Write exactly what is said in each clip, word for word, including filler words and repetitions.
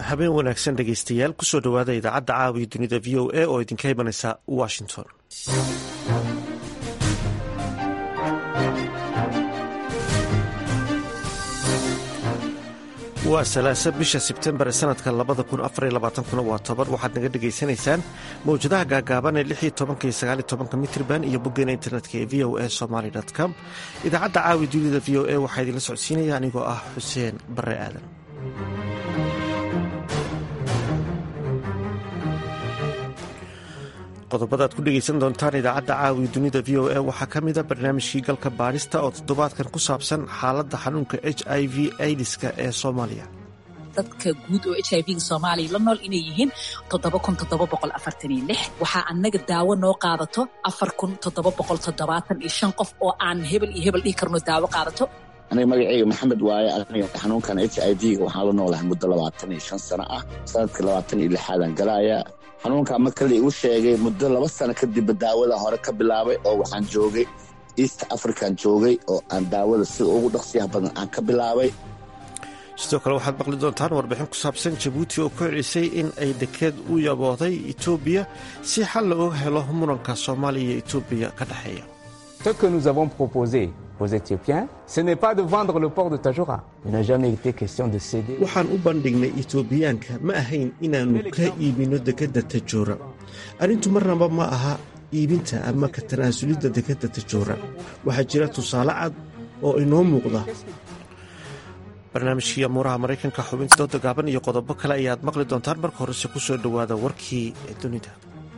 habeen wanaagsan dhegaystayaal kusoo dhowaada idaacadda caawiya dunida v o a oo idinka imanaysa washington. waa salaasa bisha sebtembar ee sanadka labada kun afar iyo labaatankuna waa toban. waxaad naga dhegaysanaysaan mawjadaha gaagaaban ee lix iyo tobanka iyo sagaal iyo tobanka mitrban iyo boggeena internetka ee v o a somaly com. idaacadda caawiya dunida v o a waxaa idinla socodsiinaya anigoo ah xuseen bare aadan. qodobada aad ku dhegaysan doontaan idaacadda caawiya dunida v o a waxaa ka mida barnaamijkii galka baadhista oo toddobaadkan ku saabsan xaaladda xanuunka h i v aidiska ee soomaaliya. dadka guud oo h i v-ga soomaaliya la nool inay yihiin toddoba kun toddoba boqol afartan iyo lix waxaa annaga daawo noo qaadato afar kun toddoba boqol toddobaatan iyo shan qof oo aan hebel iyo hebel dhihi karno daawo qaadato. aniga magaceyga maxamed waaye aniga xanuunkan h i v-ga waxaan la noolahay muddo labaatan iyo shan sano ah sanadka labaatan iyo lixaadaan galaya. xanuunka marka la igu sheegay muddo laba sano kadibba daawada hore ka bilaabay oo waxaan joogay east african joogay oo aan daawada sida ugu dhaqsiyaha badan aan ka bilaabay. sidoo kale waxaad maqli doontaan warbixin ku saabsan jabuuti oo ku celisay in ay dekeed u yabooday etoobiya si xal looga helo muranka soomaaliya iyo etoobiya ka dhexeeya. Ce que nous avons proposé aux Éthiopiens, ce n'est pas de vendre le port de Tadjoura. Il n'a jamais été question de céder. waxaan u bandhignay etoobiyaanka ma ahayn inaannu ka iibinno dekedda tajoora. arrintu marnaba ma aha iibinta ama ka tanaasulidda dekedda tajoora. waxaa jira tusaale cad oo inoo muuqda. barnaamijkii amuuraha maraykanka xubinta dooda gaaban iyo qodobo kale ayaad maqli doontaan. marka horese ku soo dhowaada warkii dunida.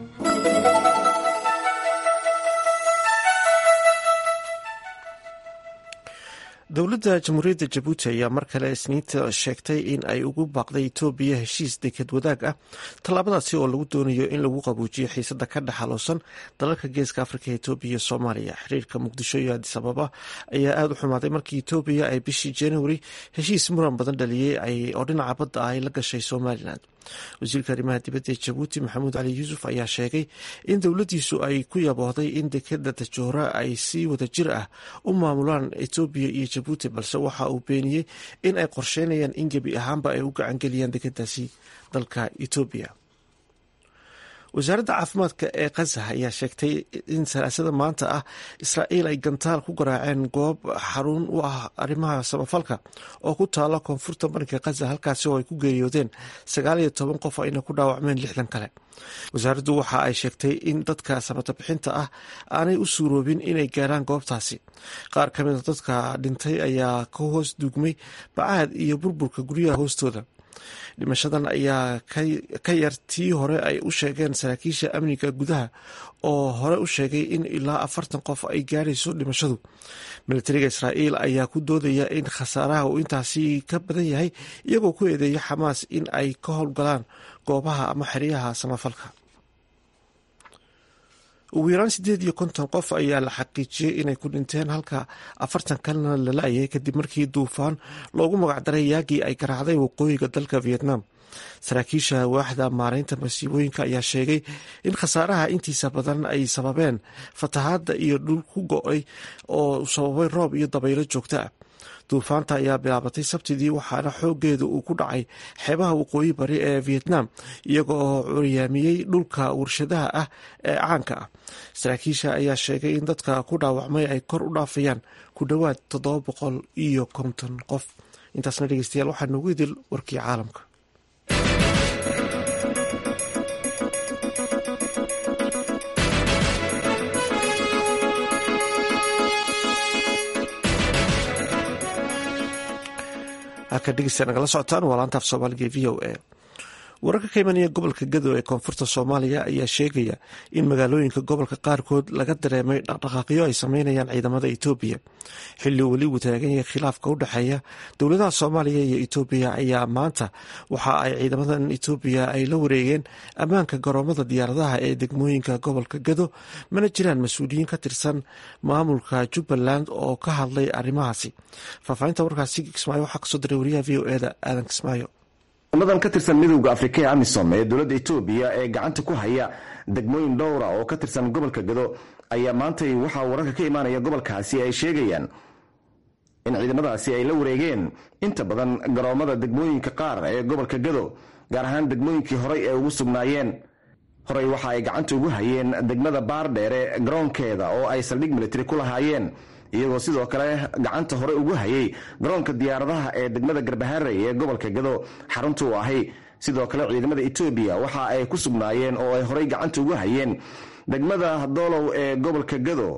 dowladda jamhuuriyadda jabuuti ayaa mar kale isniinta sheegtay in ay ugu baaqday etoobiya heshiis deked wadaag ah. tallaabadaasi oo lagu doonayo in lagu qabuujiyo xiisada ka dhexaloosan dalalka geeska afrika etoobiya iyo soomaaliya. xiriirka muqdisho iyo adis ababa ayaa aada u xumaaday markii etoobiya ay bishii januari heshiis muran badan dhaliyey oo dhinaca badda ah ay la gashay somalilan. wasiirka arrimaha dibadda ee jabuuti maxamuud cali yuusuf ayaa sheegay in dowladdiisu ay ku yaboohday in dekeda tajoora ay si wada jir ah u maamulaan etoobiya iyo jabuuti, balse waxa uu beeniyey in ay qorsheynayaan in gebi ahaanba ay u gacangeliyaan dekedaasi dalka etoobiya. wasaaradda caafimaadka ee khaza ayaa sheegtay in salaasada maanta ah israa'iil ay gantaal ku garaaceen goob xarun u ah arrimaha samafalka oo ku taala koonfurta marinka khaza, halkaasi oo ay ku geeriyoodeen sagaal iyo toban qof ayna ku dhaawacmeen lixdan kale. wasaaraddu waxa ay sheegtay in dadka samata bixinta ah aanay u suuroobin inay gaaraan goobtaasi. qaar ka mida dadka dhintay ayaa ka hoos duugmay bacaad iyo burburka guryaha hoostooda. dhimashadan ayaa ka yar tii hore ay u sheegeen saraakiisha amniga gudaha oo hore u sheegay in ilaa afartan qof ay gaarayso dhimashadu. militariga israa'iil ayaa ku doodaya in khasaaraha uu intaasi ka badan yahay, iyagoo ku eedeeya xamaas in ay ka howlgalaan goobaha ama xeryaha samafalka. ugu yaraan siddeed iyo konton qof ayaa la xaqiijiyey inay ku dhinteen halka afartan kalena la la-ayay kadib markii duufaan loogu magacdaray yaagii ay garaacday waqooyiga dalka vietnam. saraakiisha waaxda maaraynta masiibooyinka ayaa sheegay in khasaaraha intiisa badan ay sababeen fatahaadda iyo dhul ku go-ay oo sababay roob iyo dabaylo joogto ah. duufaanta ayaa bilaabatay sabtidii waxaana xoogeedu uu ku dhacay xeebaha waqooyi bari ee vietnam, iyaga oo curyaamiyey dhulka warshadaha ah ee caanka ah. saraakiisha ayaa sheegay in dadka ku dhaawacmay ay kor u dhaafayaan ku dhowaad toddoba boqol iyo konton qof. intaasna dhegeystayaal waxaa noogu idil warkii caalamka. halka dhegeysta nagala socotaan waa laanta af soomaaliga ee v o a. wararka ka imanaya gobolka Gado ee koonfurta Soomaaliya ayaa sheegaya in magaalooyinka gobolka qaarkood laga dareemay dhaqdhaqaaqyo ay sameynayaan ciidamada Itoobiya. xilli weli uu taagan yahay khilaafka u dhexeeya dowladaha Soomaaliya iyo Itoobiya ayaa maanta waxa ay ciidamadan Itoobiya ay la wareegeen ammaanka garoomada diyaaradaha ee degmooyinka gobolka Gado, mana jiraan mas-uuliyiin ka tirsan maamulka Jubbaland oo ka hadlay arrimahaasi. faahfaahinta warkaasi Kismaayo waxaa kasoo diray wariyaha v o e-da Aadan Kismaayo. ciidamadan ka tirsan midowda Afrika ee AMISOM ee dowladda Itoobiya ee gacanta ku haya degmooyin dhowra oo ka tirsan gobolka Gado ayaa maanta waxa wararka ka imaanaya gobolkaasi ay sheegayaan in ciidamadaasi ay la wareegeen inta badan garoomada degmooyinka qaar ee gobolka gado gaar ahaan degmooyinkii horey ee ugu sugnaayeen. horey waxa ay gacanta ugu hayeen degmada baardheere garoonkeeda oo ay saldhig militari ku lahaayeen, iyagoo sidoo kale gacanta hore ugu hayay garoonka diyaaradaha ee degmada garbaharey ee gobolka gado xarunta u ahay. sidoo kale ciidamada etoobiya waxa ay ku sugnaayeen oo ay horey gacanta ugu hayeen degmada doolow ee gobolka gado,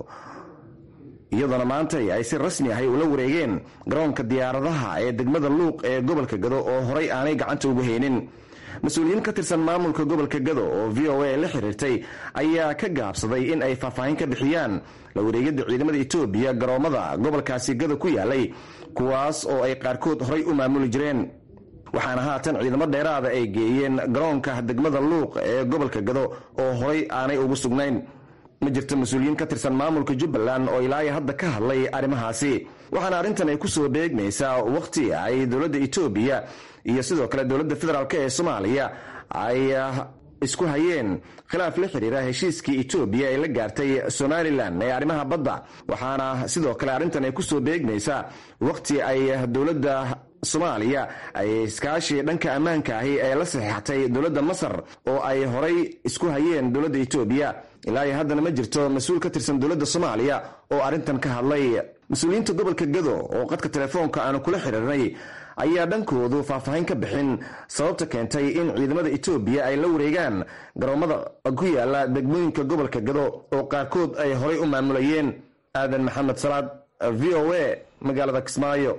iyadoona maanta ay si rasmi ahay ula wareegeen garoonka diyaaradaha ee degmada luuq ee gobolka gado oo horey aanay gacanta ugu haynin. mas-uuliyiin ka tirsan maamulka gobolka gado oo v o a la xiriirtay ayaa ka gaabsaday in ay faahfaahin ka bixiyaan la wareegidda ciidamada etoobiya garoomada gobolkaasi gado ku yaalay, kuwaas oo ay qaarkood horey u maamuli jireen. waxaana haatan ciidamo dheeraada ay geeyeen garoonka degmada luuq ee gobolka gado oo horey aanay ugu sugnayn. ma jirto mas-uuliyiin ka tirsan maamulka jubbaland oo ilaayo hadda ka hadlay arrimahaasi, waxaana arrintan ay ku soo beegmaysaa wakhti ay dowladda etoobiya iyo sidoo kale dowladda federaalk ee soomaaliya ay isku hayeen khilaaf la xiriira heshiiskii etoobiya ay la gaartay somalilan ee arrimaha badda. waxaana sidoo kale arrintan ay ku soo beegmaysaa wakhti ay dowladda soomaaliya ay iskaashi dhanka ammaanka ahi ee la saxiixatay dowladda masar oo ay horey isku hayeen dowladda etoobiya. ilaa iyo haddana ma jirto mas-uul ka tirsan dowladda soomaaliya oo arrintan ka hadlay. mas-uuliyiinta gobolka gado oo qadka telefoonka aanu kula xiriirnay ayaa dhankoodu faahfaahin ka bixin sababta keentay in ciidamada etoobiya ay la wareegaan garoomada ku yaala degmooyinka gobolka gado oo qaarkood ay horey u maamulayeen. aadan maxamed salaad, v o a, magaalada kismaayo.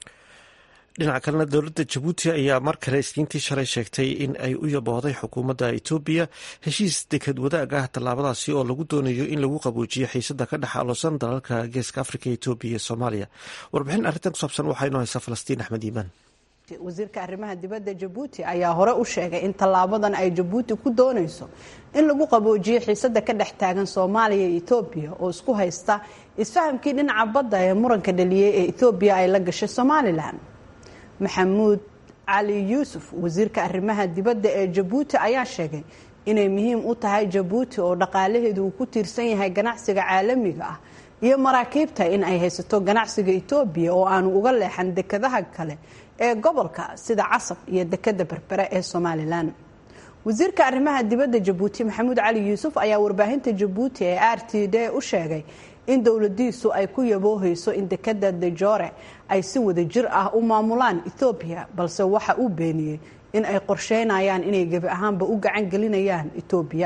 dhinaca kalena dowladda jabuuti ayaa mar kale isniintii shalay sheegtay in ay u yaboohday xukuumadda etoobiya heshiis deked wadaag ah, tallaabadaasi oo lagu doonayo in lagu qabuujiyo xiisada ka dhex aloosan dalalka geeska afrika, etoobiya iyo soomaaliya. warbixin arrintan ku saabsan waxaa inoo haysaa falastiin axmed iimaan. wasiirka arrimaha dibadda jabuuti ayaa hore u sheegay in tallaabadan ay jabuuti ku doonayso in lagu qaboojiyo xiisada ka dhex taagan soomaaliya iyo etoobiya oo isku haysta isfahamkii dhinaca badda ee muranka dhaliyey ee etoobiya ay la gashay somalilan. maxamuud cali yuusuf, wasiirka arrimaha dibadda ee jabuuti, ayaa sheegay inay muhiim u tahay jabuuti oo dhaqaalaheedu uu ku tiirsan yahay ganacsiga caalamiga ah iyo maraakiibta in ay haysato ganacsiga etoobiya oo aanu uga leexan dekadaha kale ee gobolka sida casab iyo dekada berbere ee somalilan. wasiirka arrimaha dibadda jabuuti maxamuud cali yuusuf ayaa warbaahinta jabuuti ee r t d u sheegay in dowladiisu ay ku yaboohayso in dekada dejore ay si wada jir ah u maamulaan etoobiya, balse waxa uu beeniyey in ay qorsheynayaan inay gebi ahaanba u gacan gelinayaan etoobiya.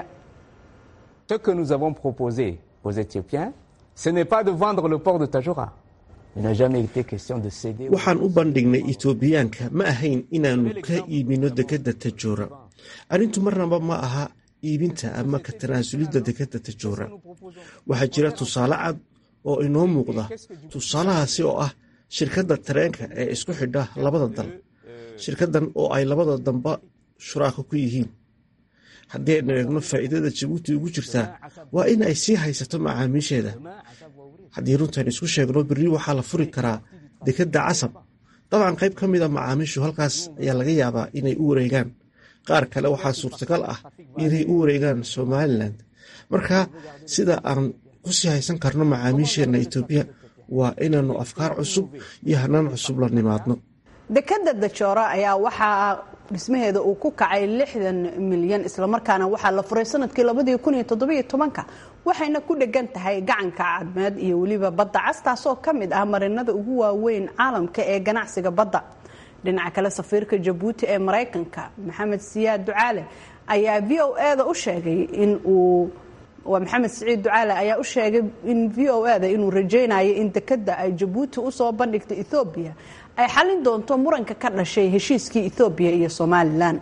Ce que nous avons proposé aux Éthiopiens, ce n'est pas de vendre le port de Tajora. Il n'a jamais été question de céder. waxaan u bandhignay etoobiyaanka ma ahayn inaanu ka iibino dekada tajoora. arrintu marnaba ma aha iibinta ama ka tanaasulidda dekada tajoora. waxaa jira tusaale cad oo inoo muuqda. tusaalahaasi oo ah shirkadda tareenka ee isku xidha labada dal, shirkaddan oo ay labada damba shuraako ku yihiin. haddii aynu eegno faa'iidada jabuuti ugu jirtaa waa in ay sii haysato macaamiisheeda. haddii runtan isku sheegno berri waxaa la furi karaa dekadda casab. dabcan qayb ka mida macaamiishu halkaas ayaa laga yaabaa inay u wareegaan, qaar kale waxaa suurtagal ah inay u wareegaan somalilan. marka sida aan ku sii haysan karno macaamiisheenna etoobiya waa inaanu afkaar cusub iyo hanaan cusub la nimaadno. dekada dajoora ayaa waxaa dhismaheeda uu ku kacay lixdan milyan, islamarkaana waxaa la furay sanadkii labadii kun iyo toddobiyo tobanka, waxayna ku dhegan tahay gacanka cadmeed iyo weliba badda cas, taasoo ka mid ah marinada ugu waaweyn caalamka ee ganacsiga badda. dhinaca kale safiirka jabuuti ee maraykanka maxamed siyaad ducaale ayaa v o a da u sheegay in uu waa maxamed siciid ducaale ayaa u sheegay in v o a da inuu rajaynayo in dekada ay jabuuti usoo bandhigtay etoobiya ay xalin doonto muranka ka dhashay heshiiskii etoobiya iyo somalilan.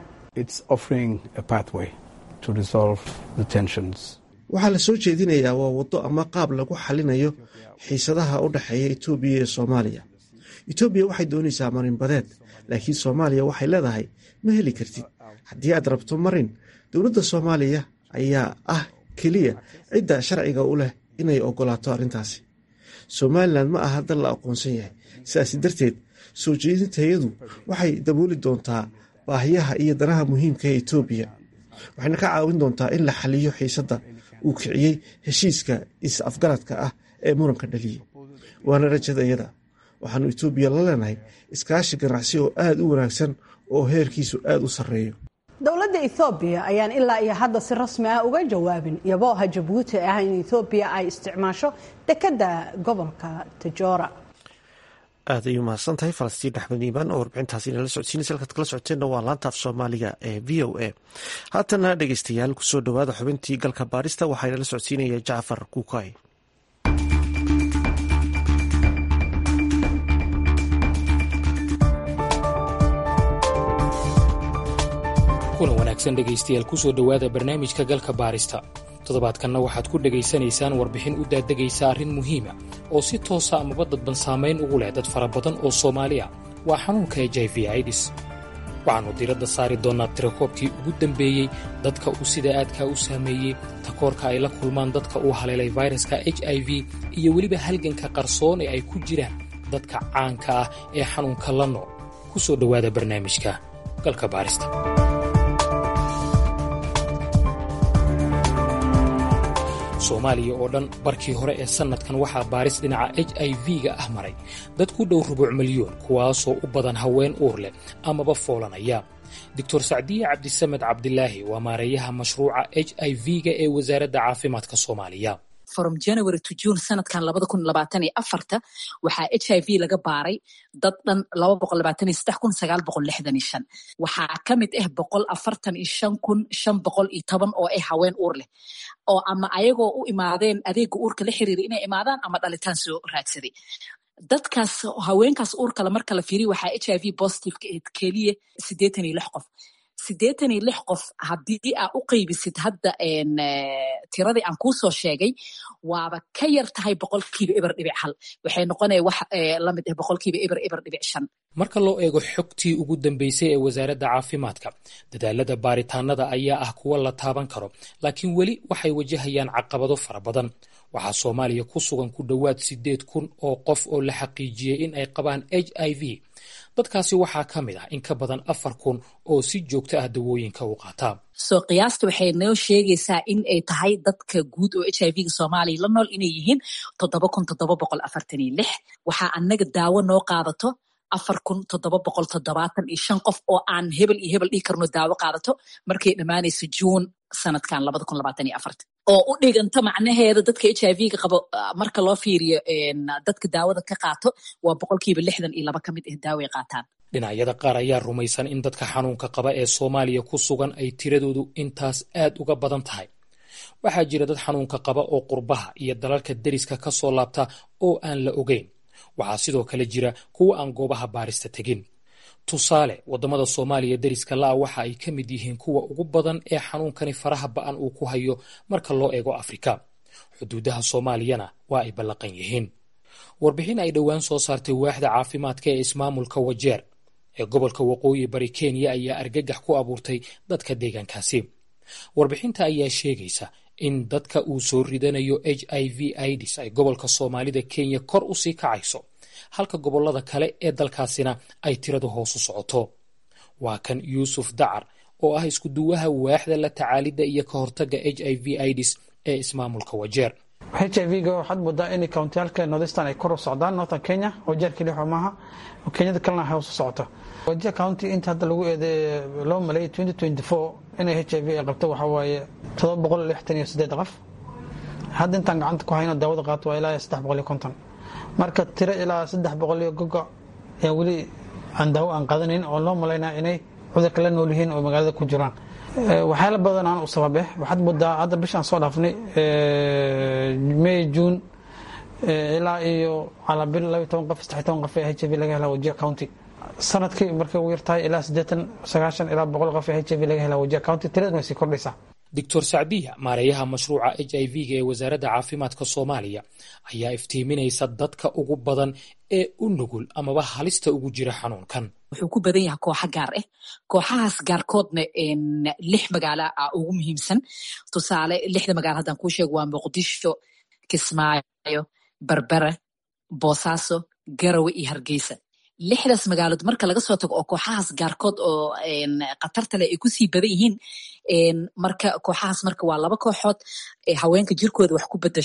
waxaa la soo jeedinayaa waa waddo ama qaab lagu xalinayo xiisadaha u dhexeeya etoobiya iyo soomaaliya. etoobiya waxay doonaysaa marin badeed, laakiin soomaaliya waxay leedahay ma heli kartid. haddii aad rabto marin, dowladda soomaaliya ayaa ah keliya cidda sharciga u leh inay ogolaato arrintaasi. somalilan ma aha dal la aqoonsan yahay, sidaasi darteed soo jeedintayadu waxay dabooli doontaa baahiyaha iyo danaha muhiimka ee etoobiya, waxayna ka caawin doontaa in la xaliyo xiisadda uu kiciyey heshiiska is-afgaradka ah ee muranka dhaliyey. waana rajadayada waxaanu etoobiya la leenahay iskaashi ganacsi oo aada u wanaagsan oo heerkiisu aada u sarreeyo. dowladda ethoobiya ayaan ilaa iyo hadda si rasmi ah uga jawaabin yabooha jabuuti ah in ethoobiya ay isticmaasho dekedda gobolka tajoora. aad ayuu mahadsan tahay falastiin axmed iimaan oo warbixintaasi inala socodsiinaysa. halkaad kala socoteenna waa laanta af soomaaliga ee v o a. haatana dhegeystayaal kusoo dhowaada xubintii galka baarista waxaa inala socodsiinaya jacfar kuukay. kulan wanaagsan dhegaystayaal kusoo dhowaada barnaamijka galka baarista. toddobaadkanna waxaad ku dhegaysanaysaan warbixin u daadegaysa arrin muhiima oo si toosa amaba dadban saamayn ugu leh dad fara badan oo Soomaali ah. waa xanuunka H I V AIDS. waxaannu diiradda saari doonnaa tirakoobkii ugu dambeeyey, dadka uu sida aadkaa u saameeyey, takoorka ay la kulmaan dadka uu haleelay fayraska H I V iyo weliba halganka qarsoon ee ay ku jiraan dadka caanka ah ee xanuunka la nool. ku soo dhowaada barnaamijka galka baarista. Soomaaliya oo dhan barkii hore ee sannadkan waxaa baaris dhinaca H I V-ga ah maray dad ku dhow rubuc milyan, kuwaasoo u badan haween uur leh amaba foolanaya. Doctor Sacdiye Cabdisamed Cabdilaahi waa maareeyaha mashruuca H I V-ga ee Wasaaradda Caafimaadka Soomaaliya. from January to June sanadkan labada kun labaatan iyo afarta waxaa H I V laga baaray dad dhan laba boqol labaatan iyo saddex kun sagaal boqol lixdan iyo shan. waxaa ka mid ah boqol afartan iyo shan kun shan boqol iyo toban oo ay haween uur leh oo ama ayagoo u imaadeen adeega uurka la xiriiray inay imaadaan ama dhalitaan soo raadsaday. dadkaas haweenkaas uurka la marka la fiiriyo waxaa H I V positive ka ahayd keliya siddeetan iyo lix qof. siddeetan iyo lix qof haddii aa u qaybisid hadda tiradii aan kuu soo sheegay waaba ka yar tahay boqolkiiba eber dhibic hal. waxay noqonaya wax la mid ah boqolkiiba eber eber dhibic shan. marka loo eego xogtii ugu dambeysay ee wasaaradda caafimaadka, dadaalada baaritaanada ayaa ah kuwa la taaban karo, laakiin weli waxay wajahayaan caqabado fara badan. waxaa Soomaaliya ku sugan ku dhowaad siddeed kun oo qof oo la xaqiijiyey in ay qabaan H I V. dadkaasi waxaa ka mid ah in ka badan afar kun oo si joogto ah dawooyinka u qaata. soo qiyaasta waxay noo sheegaysaa in ay tahay dadka guud oo H I V-ga Soomaaliya la nool inay yihiin toddoba kun toddoba boqol afartan iyo lix. waxaa annaga daawo noo qaadato afar kun toddoba boqol toddobaatan iyo shan qof oo aan hebel iyo hebel dhihi karno daawo qaadato markay dhammaanayso Juun sanadkan labada kun labaatan iyo afarta. oo u dhiganta macnaheeda dadka H I V-ga qabo marka loo fiiriyo dadka daawada ka qaato waa boqolkiiba lixdan iyo laba ka mid ah daaway qaataan. dhinacyada qaar ayaa rumaysan in dadka xanuunka qaba ee Soomaaliya ku sugan ay tiradoodu intaas aad uga badan tahay. waxaa jira dad xanuunka qaba oo qurbaha iyo dalalka deriska ka soo laabta oo aan la ogeyn. waxaa sidoo kale jira kuwa aan goobaha baarista tegin. tusaale, waddamada Soomaaliya deriska la'a waxa ay ka mid yihiin kuwa ugu badan ee xanuunkani faraha ba'an uu ku hayo marka loo eego Afrika. xuduudaha Soomaaliyana waa ay ballaqan yihiin. warbixin ay dhowaan soo saartay waaxda caafimaadka ee ismaamulka Wajeer ee gobolka waqooyi bari Kenya ayaa argagax ku abuurtay dadka deegaankaasi. warbixinta ayaa sheegaysa in dadka uu soo ridanayo H I V AIDS ay gobolka Soomaalida Kenya kor u sii kacayso, halka gobollada kale ee dalkaasina ay tiradu hoos u socoto. waa kan Yuusuf Dacar oo ah isku duwaha waaxda la tacaalidda iyo ka hortagga H I V AIDS ee ismaamulka Wajeer. H I V-ga waxaad moodaa in countiyalka Northeastern ay kor u socdaan, Northern Kenya, Wajeer keliya maaha, Kenyada kalena ay hoos u socoto. Wajeer County inta hadda lagu eeday loo maleeyay twenty twenty-four inay H I V ay qabto waxa waaye todoba boqol lixdan iyo siddeed qof. hadda intaan gacanta ku hayno daawada qaato waa ilaa saddex boqol iyo konton. marka tiro ilaa saddex boqol iyo gogo ee weli aan daawo aan qaadanayn oo loo maleynaa inay cudurka la nool yihiin oo magaalada ku jiraan. waxyaalo badan aan u sababe waxaad moodaa hadda bishaan soo dhaafnay May June ilaa iyo calaa bil laba iyo toban qof saddex iyo toban qof ee H I V laga helaa Wajeer County. sanadkii markay ugu yartahay ilaa siddeetan sagaashan ilaa boqol qof ee H I V laga helaa Wajeer County. tiraduna way sii kordhaysaa. Doctor Sacdiye, maareeyaha mashruuca H I V-ga ee Wasaaradda Caafimaadka Soomaaliya, ayaa iftiiminaysa dadka ugu badan ee u nugul amaba halista ugu jira xanuunkan. wuxuu ku badan yahay kooxo gaar ah. kooxahaas gaarkoodna lix magaalo ah ugu muhiimsan. tusaale, lixda magaalo haddaan kuu sheego waa Muqdisho, Kismaayo, Berbera, Boosaaso, Garowe iyo Hargeysa. lixdaas magaalood marka laga soo tago oo kooxahaas gaarkood oo khatarta leh ay kusii badan yihiin, marka kooxahaas marka waa laba kooxood. haweenka jirkooda wax ku bedasho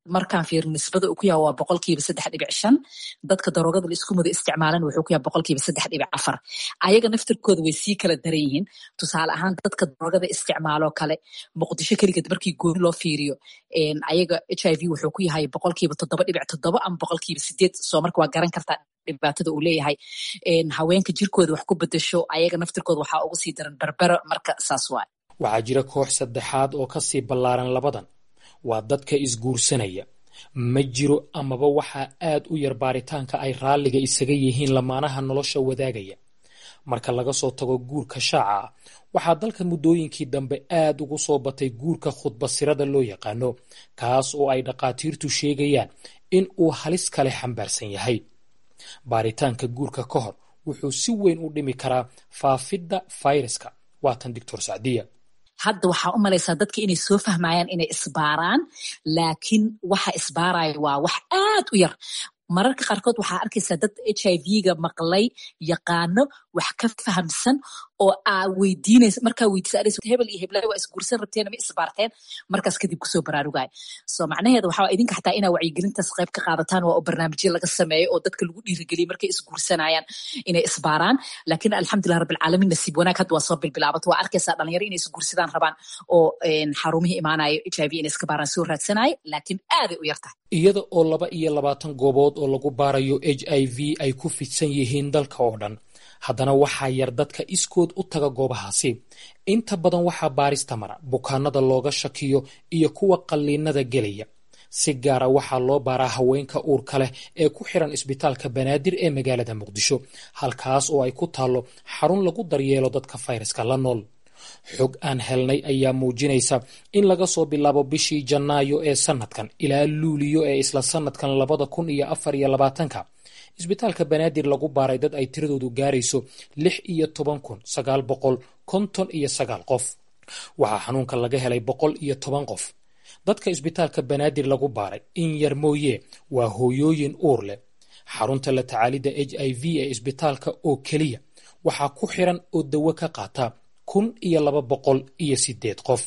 markaan fiir nisbada uu ku yahay waa boqolkiiba saddex dhibic shan dadka daroogada la isku mudo isticmaalan wuxuu ku yahay boqolkiiba saddex dhibic afar ayaga naftirkooda way sii kala daran yihiin tusaale ahaan dadka daroogada isticmaalo kale muqdisho keligeed markii gooni loo fiiriyo ayaga h i v wuxuu ku yahay boqolkiiba toddoba dhibic toddoba ama boqolkiiba sideed soo marka waa garan kartaa dhibaatada uu leeyahay haweenka jirkooda wax ku bedesho ayaga naftirkooda waxaa ugu sii daran berbero marka saas waay waxaa jira koox saddexaad oo kasii ballaaran labadan waa dadka isguursanaya ma jiro amaba waxaa aad u yar baaritaanka ay raalliga isaga yihiin lamaanaha nolosha wadaagaya marka laga soo tago guurka shaaca ah waxaa dalka muddooyinkii dambe aad ugu soo batay guurka khudbasirada loo yaqaano kaas oo ay dhaqaatiirtu sheegayaan in uu halis kale xambaarsan yahay baaritaanka guurka ka hor wuxuu si weyn u dhimi karaa faafidda fayraska waatan doctor Sacdiya hadda waxaa u malaysaa dadka inay soo fahmayaan inay isbaaraan laakiin waxa isbaaraya waa wax aad u yar mararka qaarkood waxaa arkaysaa dad h i v-ga maqlay yaqaano wax ka fahamsan oo aa weydiinaysa markaa weydiisa hebel iyo heblaay waa isguursan rabteen ma isbaarteen markaas kadib kusoo baraarugaya soo macnaheeda waxaa idinka xataa inaa wacyigelintaas qayb ka qaadataan waa oo barnaamijyo laga sameeyo oo dadka lagu dhiirigeliya markay isguursanayaan inay isbaaraan laakiin alxamdulilah rabbilcaalamiin nasiib wanaag hadda waa soo bilbilaabato waa arkaysaa dhalinyaro inay isguursadaan rabaan oo xarumihii imaanayo h i v inay iska baaraan soo raadsanaya laakiin aaday u yartahay iyada oo laba iyo labaatan goobood oo lagu baarayo h i v ay ku fidsan yihiin dalka oo dhan haddana waxaa yar dadka iskood u taga goobahaasi inta badan waxaa baarista mara bukaanada looga shakiyo iyo kuwa qalliinada gelaya si gaara waxaa loo baaraa haweenka uurka leh ee ku xiran isbitaalka banaadir ee magaalada muqdisho halkaas oo ay ku taallo xarun lagu daryeelo dadka fayraska la nool xog aan helnay ayaa muujinaysa in laga soo bilaabo bishii janaayo ee sanadkan ilaa luuliyo ee isla sanadkan labada kun iyo afar iyo labaatanka isbitaalka banaadir lagu baaray dad ay tiradoodu gaarayso lix iyo toban kun sagaal boqol konton iyo sagaal qof waxaa xanuunka laga helay boqol iyo toban qof dadka isbitaalka banaadir lagu baaray in yar mooye waa hooyooyin uur leh xarunta la tacaalidda h i v ee isbitaalka oo keliya waxaa ku xiran oo dawo ka qaata kun iyo laba boqol iyo sideed qof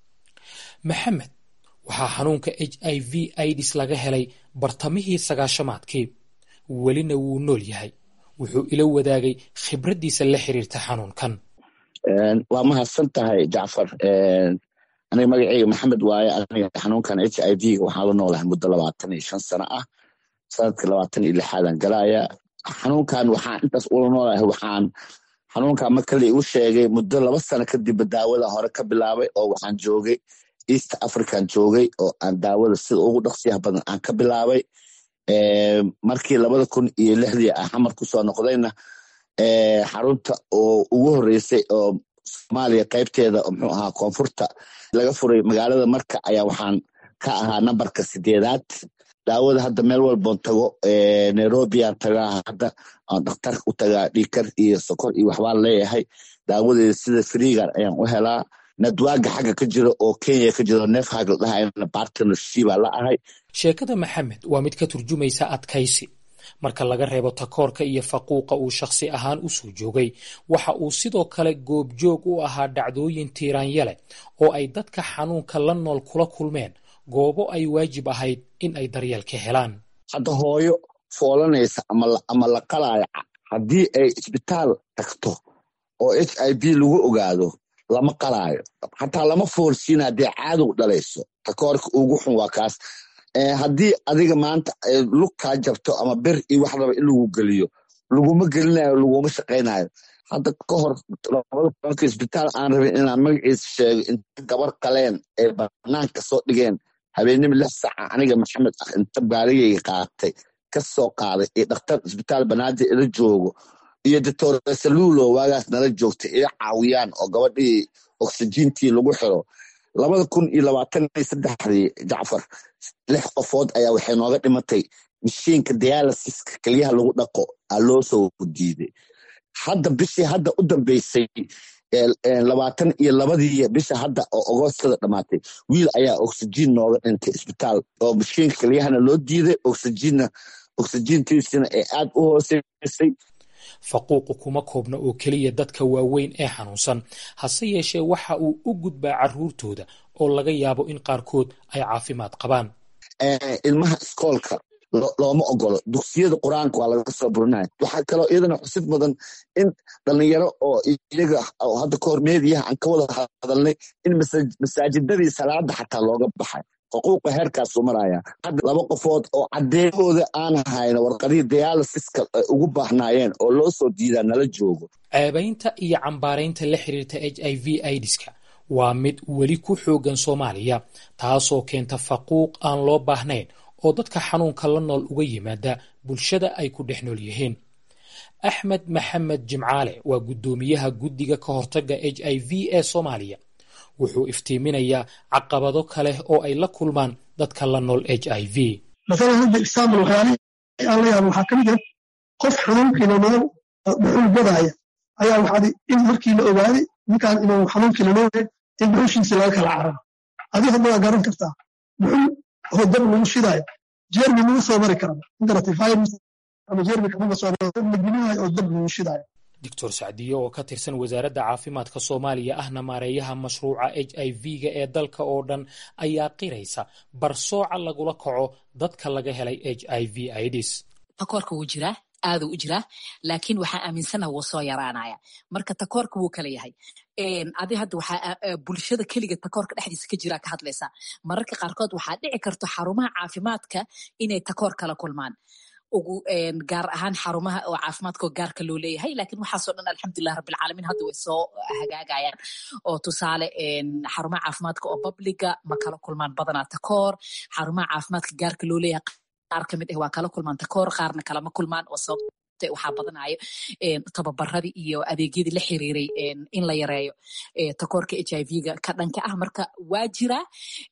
maxamed waxaa xanuunka h i v aids laga helay bartamihii sagaashamaadkii welina wuu nool yahay wuxuu ila wadaagay khibraddiisa la xiriirta xanuunkan waa mahadsan tahay jacfar aniga magaceyga maxamed waaye aniga xanuunkan h i v waxaan la noolahay muddo labaatan iyo shan sano ah sanadka labaatan iyo lixaadan galaya xanuunkan waxaan intaas ula noolahay waxaan xanuunkan marka la igu sheegay muddo laba sano kadib daawada hore ka bilaabay oo waxaan joogay east african joogay oo aan daawada sida ugu dhaqsiyaha badan aan ka bilaabay markii labada kun iyo lixdii ah xamar kusoo noqdayna xarunta oo ugu horeysay oo soomaaliya qaybteeda muxuu ahaa koonfurta laga furay magaalada marka ayaa waxaan ka ahaa nambarka sideedaad daawada hadda meel walboon tago nairobiaan tagaa hadda aan dhakhtar u tagaa dhiikar iyo sokor iyo waxbaan leeyahay daawadeeda sida friigan ayaan u helaa nadwaaga xagga ka jiro oo kenya ka jiro neefhag la dhahayna bartnership la ahay sheekada maxamed waa mid ka turjumaysa adkaysi marka laga reebo takoorka iyo faquuqa uu shakhsi ahaan u soo joogay waxa uu sidoo kale goobjoog u ahaa dhacdooyin tiiraanyale oo ay dadka xanuunka la nool kula kulmeen goobo ay waajib ahayd in ay daryeel ka helaan hadda hooyo foolanaysa ama la qalaayo haddii ay isbitaal tagto oo h i v lagu ogaado lama qalaayo xataa lama foorsiina haddii caadog dhalayso takoorka ugu xun waa kaas haddii adiga maanta lug kaa jabto ama ber iyo wax raba in lagu geliyo laguma gelinayo laguma shaqaynayo hadda ka hor labada tobanka isbitaal aan rabin inaan magaciisa sheego inta gabar qaleen ay banaanka soo dhigeen habeenimo lix saaca aniga maxamed ah inta baarigayga qaatay ka soo qaaday iyo dhakhtar isbitaal banaadir ila joogo iyo doctor saluulo waagaas nala joogtay ila caawiyaan oo gabadhii oksijiintii lagu xiro labada kun iyo labaatan iyo saddexdii jacfar lix qofood ayaa waxay nooga dhimatay mishiinka dialysiska keliyaha lagu dhaqo aa loo soo diiday hadda bishii hadda u dambeysay labaatan iyo labadii bisha hadda oo agostada dhamaatay wiil ayaa oksijiin nooga dhintay isbitaal oo mishiinka keliyahana loo diiday oksijiinna oksijiintiisina ee aad u hooseysay faquuqu kuma koobna oo keliya dadka waaweyn ee xanuunsan hase yeeshee waxa uu u gudbaa carruurtooda oo laga yaabo in qaarkood ay caafimaad qabaan ilmaha iskoolka looma ogolo, dugsiyada qur-aanka waa laga soo burinaya. waxaa kaloo iyadana xusid mudan in dhalinyaro oo iyaga hadda kahor meediyaha aan ka wada hadalnay in masaajidadii salaada xataa looga baxay. xuquuqa heerkaasuu maraya. hadda laba qofood oo caddeemooda aan hayno warqadihii dialysiska ugu baahnaayeen oo loo soo diidaa nala joogo. ceebaynta iyo cambaaraynta la xiriirta h i v aidiska waa mid weli ku xoogan Soomaaliya, taasoo keenta faquuq aan loo baahnayn oo dadka xanuunka la nool uga yimaada bulshada ay ku dhex nool yihiin. Axmed Maxamed Jimcaale waa guddoomiyaha guddiga ka hortagga h i v ee Soomaaliya. wuxuu iftiiminayaa caqabado kale oo ay la kulmaan dadka la nool h i v. مثلا هذا example waxyaalaha aan la yaabo waxaa ka mid ah qof xanuunkiina nool dhuxul gadaya ayaa waxaad in markii la ogaaday ninkaan inuu xanuunkiina nool yahay in dhuxushiisa laga kala cararo. adiga hadda waa garan kartaa dhuxul oo dab lagu shidayo jeermi lagu soo mari karo intarati virus ama jeermi kama soo maro dab lagu oo dab lagu shidayo. Doctor Sacdiyo oo ka tirsan wasaaradda caafimaadka Soomaaliya ahna maareeyaha mashruuca h i v-ga ee dalka oo dhan ayaa qiraysa barsooca lagula kaco dadka laga helay h i v AIDS. takoorka wuu jiraa, aad uu jiraa, laakiin waxaa aaminsanahay wuu soo yaraanaya. marka takoorka wuu kala yahay. adi hadda waxaa bulshada keliga takoorka dhexdiisa ka jira ka hadlaysaa. mararka qaarkood waxaa dhici karto xarumaha caafimaadka inay takoor kala kulmaan. ugu gaar ahaan xarumaha oo caafimaadka oo gaarka loo leeyahay, laakiin waxaasoo dhan alxamdulilah rabbil caalamiin hadda way soo hagaagayaan. oo tusaale xarumaha caafimaadka oo publiga ma kala kulmaan badanaa takoor. xarumaha caafimaadka gaarka loo leeyahay qaar ka mid ah waa kala kulmaan takoor, qaarna kalama kulmaan oo sababta waxaa badanayo tababaradii iyo adeegyadii la xiriiray in la yareeyo takoorka h i v-ga ka dhanka ah. marka waa jiraa.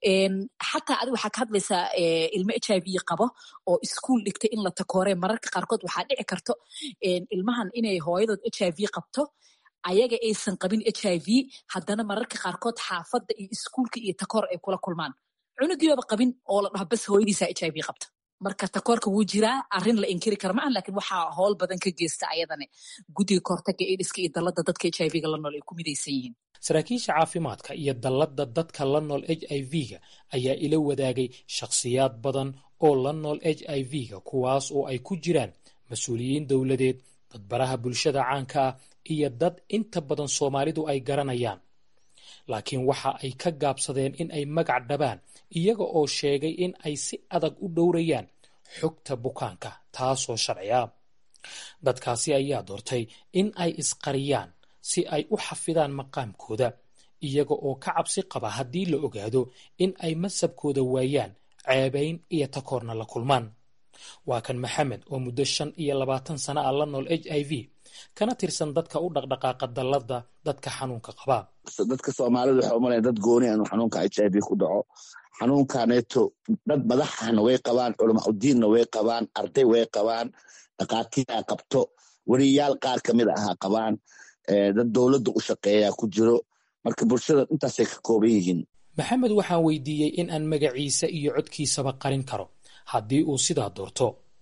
xataa adi waxaa ka hadlaysaa ilmo h i v qabo oo iskuul dhigtay in la takoore. mararka qaarkood waxaa dhici karto ilmahan inay hooyadood h i v qabto, ayaga aysan qabin h i v, haddana mararka qaarkood xaafadda iyo iskuulka iyo takoor ay kula kulmaan. cunugiibaba qabin oo la dhaho bas hooyadiisa h i v qabta. marka takoorka wuu jiraa, arrin la inkiri kara maahan, laakiin waxaa howl badan ka geysta ayadana guddiga kahortagga aidiska iyo dalladda dadka h i v-ga la nool ay ku midaysan yihiin. saraakiisha caafimaadka iyo dalladda dadka la nool h i v-ga ayaa ila wadaagay shakhsiyaad badan oo la nool h i v-ga, kuwaas oo ay ku jiraan mas-uuliyiin dowladeed, dad baraha bulshada caanka ah iyo dad inta badan Soomaalidu ay garanayaan. laakiin waxa ay ka gaabsadeen in ay magac dhabaan, iyaga oo sheegay in ay si adag u dhowrayaan xogta bukaanka, taasoo sharci ah. dadkaasi ayaa doortay in ay isqariyaan si ay u xafidaan maqaamkooda, iyaga oo ka cabsi qaba haddii la ogaado in ay masabkooda waayaan, ceebayn iyo takoorna la kulmaan. waa kan Maxamed oo muddo shan iyo labaatan sano ah la nool h i v, kana tirsan dadka u dhaqdhaqaaqa dalladda dadka xanuunka qaba. dadka Soomaalida waxay u malayn dad gooni ah inuu xanuunka h i v ku dhaco. xanuunkaneeto dad madax ahna way qabaan, culamo udiinna way qabaan, arday way qabaan, dhaqaatiir qabto, wariyaal qaar ka mid aha qabaan, dad dowladda u shaqeeya ku jiro. marka bulshada intaasay ka kooban yihiin. Maxamed waxaan weydiiyey in aan magaciisa iyo codkiisaba qarin karo haddii uu sidaa doorto.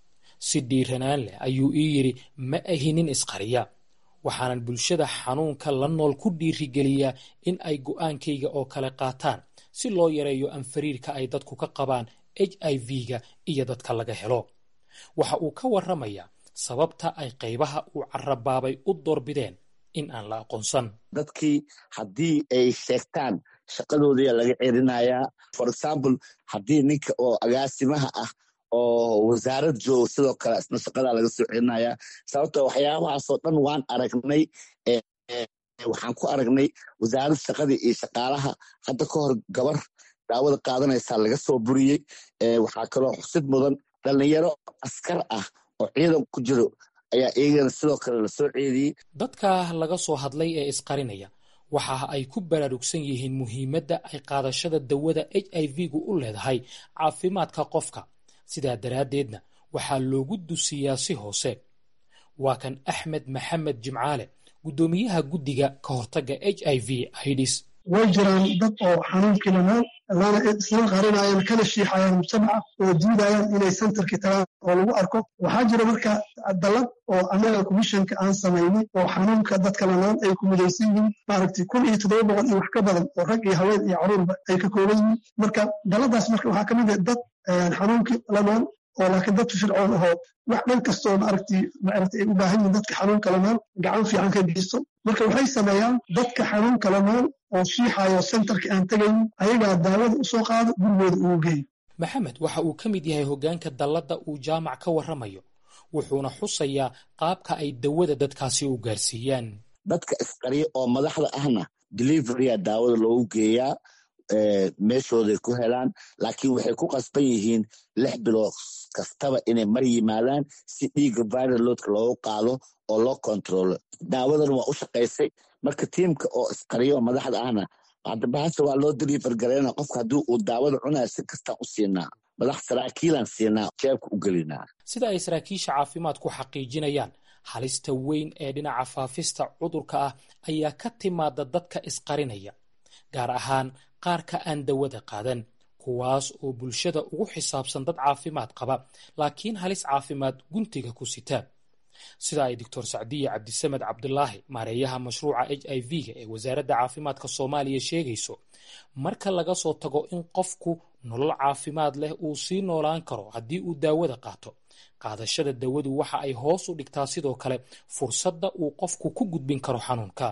si dhiiranaan leh ayuu ii yidhi, ma ahi nin isqariya, waxaanan bulshada xanuunka la nool ku dhiirigeliyaa in ay go'aankayga oo kale qaataan si loo yareeyo anfariirka ay dadku ka qabaan h i v-ga iyo dadka laga helo. waxa uu ka warramayaa sababta ay qaybaha uu carabaabay u doorbideen in aan la aqoonsan. dadkii haddii ay sheegtaan shaqadoodii laga cerinayaa. for example, haddii ninka oo agaasimaha ah oo wasaarad joogo sidoo kale isna shaqada laga soo celinayaa. sababtoo waxyaabahaasoo dhan waan aragnay. waxaan ku aragnay wasaarad shaqadii iyo shaqaalaha hadda ka hor gabar daawada qaadanaysaa laga soo buriyey. waxaa kaloo xusid mudan dhalinyaro askar ah oo ciidan ku jiro ayaa iyagana sidoo kale la soo ceediyey. dadka laga soo hadlay ee isqarinaya waxa ay ku baraarugsan yihiin muhiimadda ay qaadashada dawada h i v-gu u leedahay caafimaadka qofka. sidaa daraaddeedna waxaa loogu dusiyaa si hoose. waa kan Axmed Maxamed Jimcaale, guddoomiyaha guddiga ka hortagga h i v AIDS. way jiraan dad oo xanuunkii la nool lana isla qarinayaan, kana shiixayaan mujtamaca oo diidayaan inay centerkii tagaan oo lagu arko. waxaa jira marka dalad oo annaga commissionka aan samaynay oo xanuunka dadka la nool ay ku midaysan yihiin maaragtay kun iyo toddoba boqol iyo wax ka badan oo rag iyo haween iyo caruurba ay ka kooban yihiin. marka daladaas marka waxaa ka mid ah dad xanuunkii la nool oo laakiin dad fircoon ahoo wax dhan kastoo maaragtay maaragtay ay u baahan yihiin dadka xanuunka la nool gacan fiican ka geysto marka waxay sameeyaan dadka xanuunka la nool oo shiixayo centerka aan tegayn ayagaa daawada usoo qaado gurigooda ugu geeyo maxamed waxa uu ka mid yahay hoggaanka dalladda uu jaamac ka warramayo wuxuuna xusayaa qaabka ay dawada dadkaasi u gaarsiiyaan dadka isqariya oo madaxda ahna deliverya daawada loogu geeyaa meeshooday ku helaan laakiin waxay ku qasban yihiin lix bilood kastaba inay mar yimaadaan si dhiigga viral loadka loogu qaado oo loo kontrolo daawadan waa u shaqaysay marka tiimka oo isqariya oo madaxda ahna hadabahase waa loo deliver gareyna qofka haddii uu daawada cunaya si kastaan u siinaa madax saraakiilaan siinaa jeebka u gelinaa sida ay saraakiisha caafimaadku xaqiijinayaan halista weyn ee dhinaca faafista cudurka ah ayaa ka timaada dadka isqarinaya gaar ahaan qaarka aan dawada qaadan kuwaas oo bulshada ugu xisaabsan dad caafimaad qaba laakiin halis caafimaad guntiga ku sita sida ay doctor sacdiye cabdisamed cabdulaahi maareeyaha mashruuca h i v-ga ee wasaaradda caafimaadka soomaaliya sheegayso marka laga soo tago in qofku nolol caafimaad leh uu sii noolaan karo haddii uu daawada qaato qaadashada dawadu waxa ay hoos u dhigtaa sidoo kale fursadda uu qofku ku gudbin karo xanuunka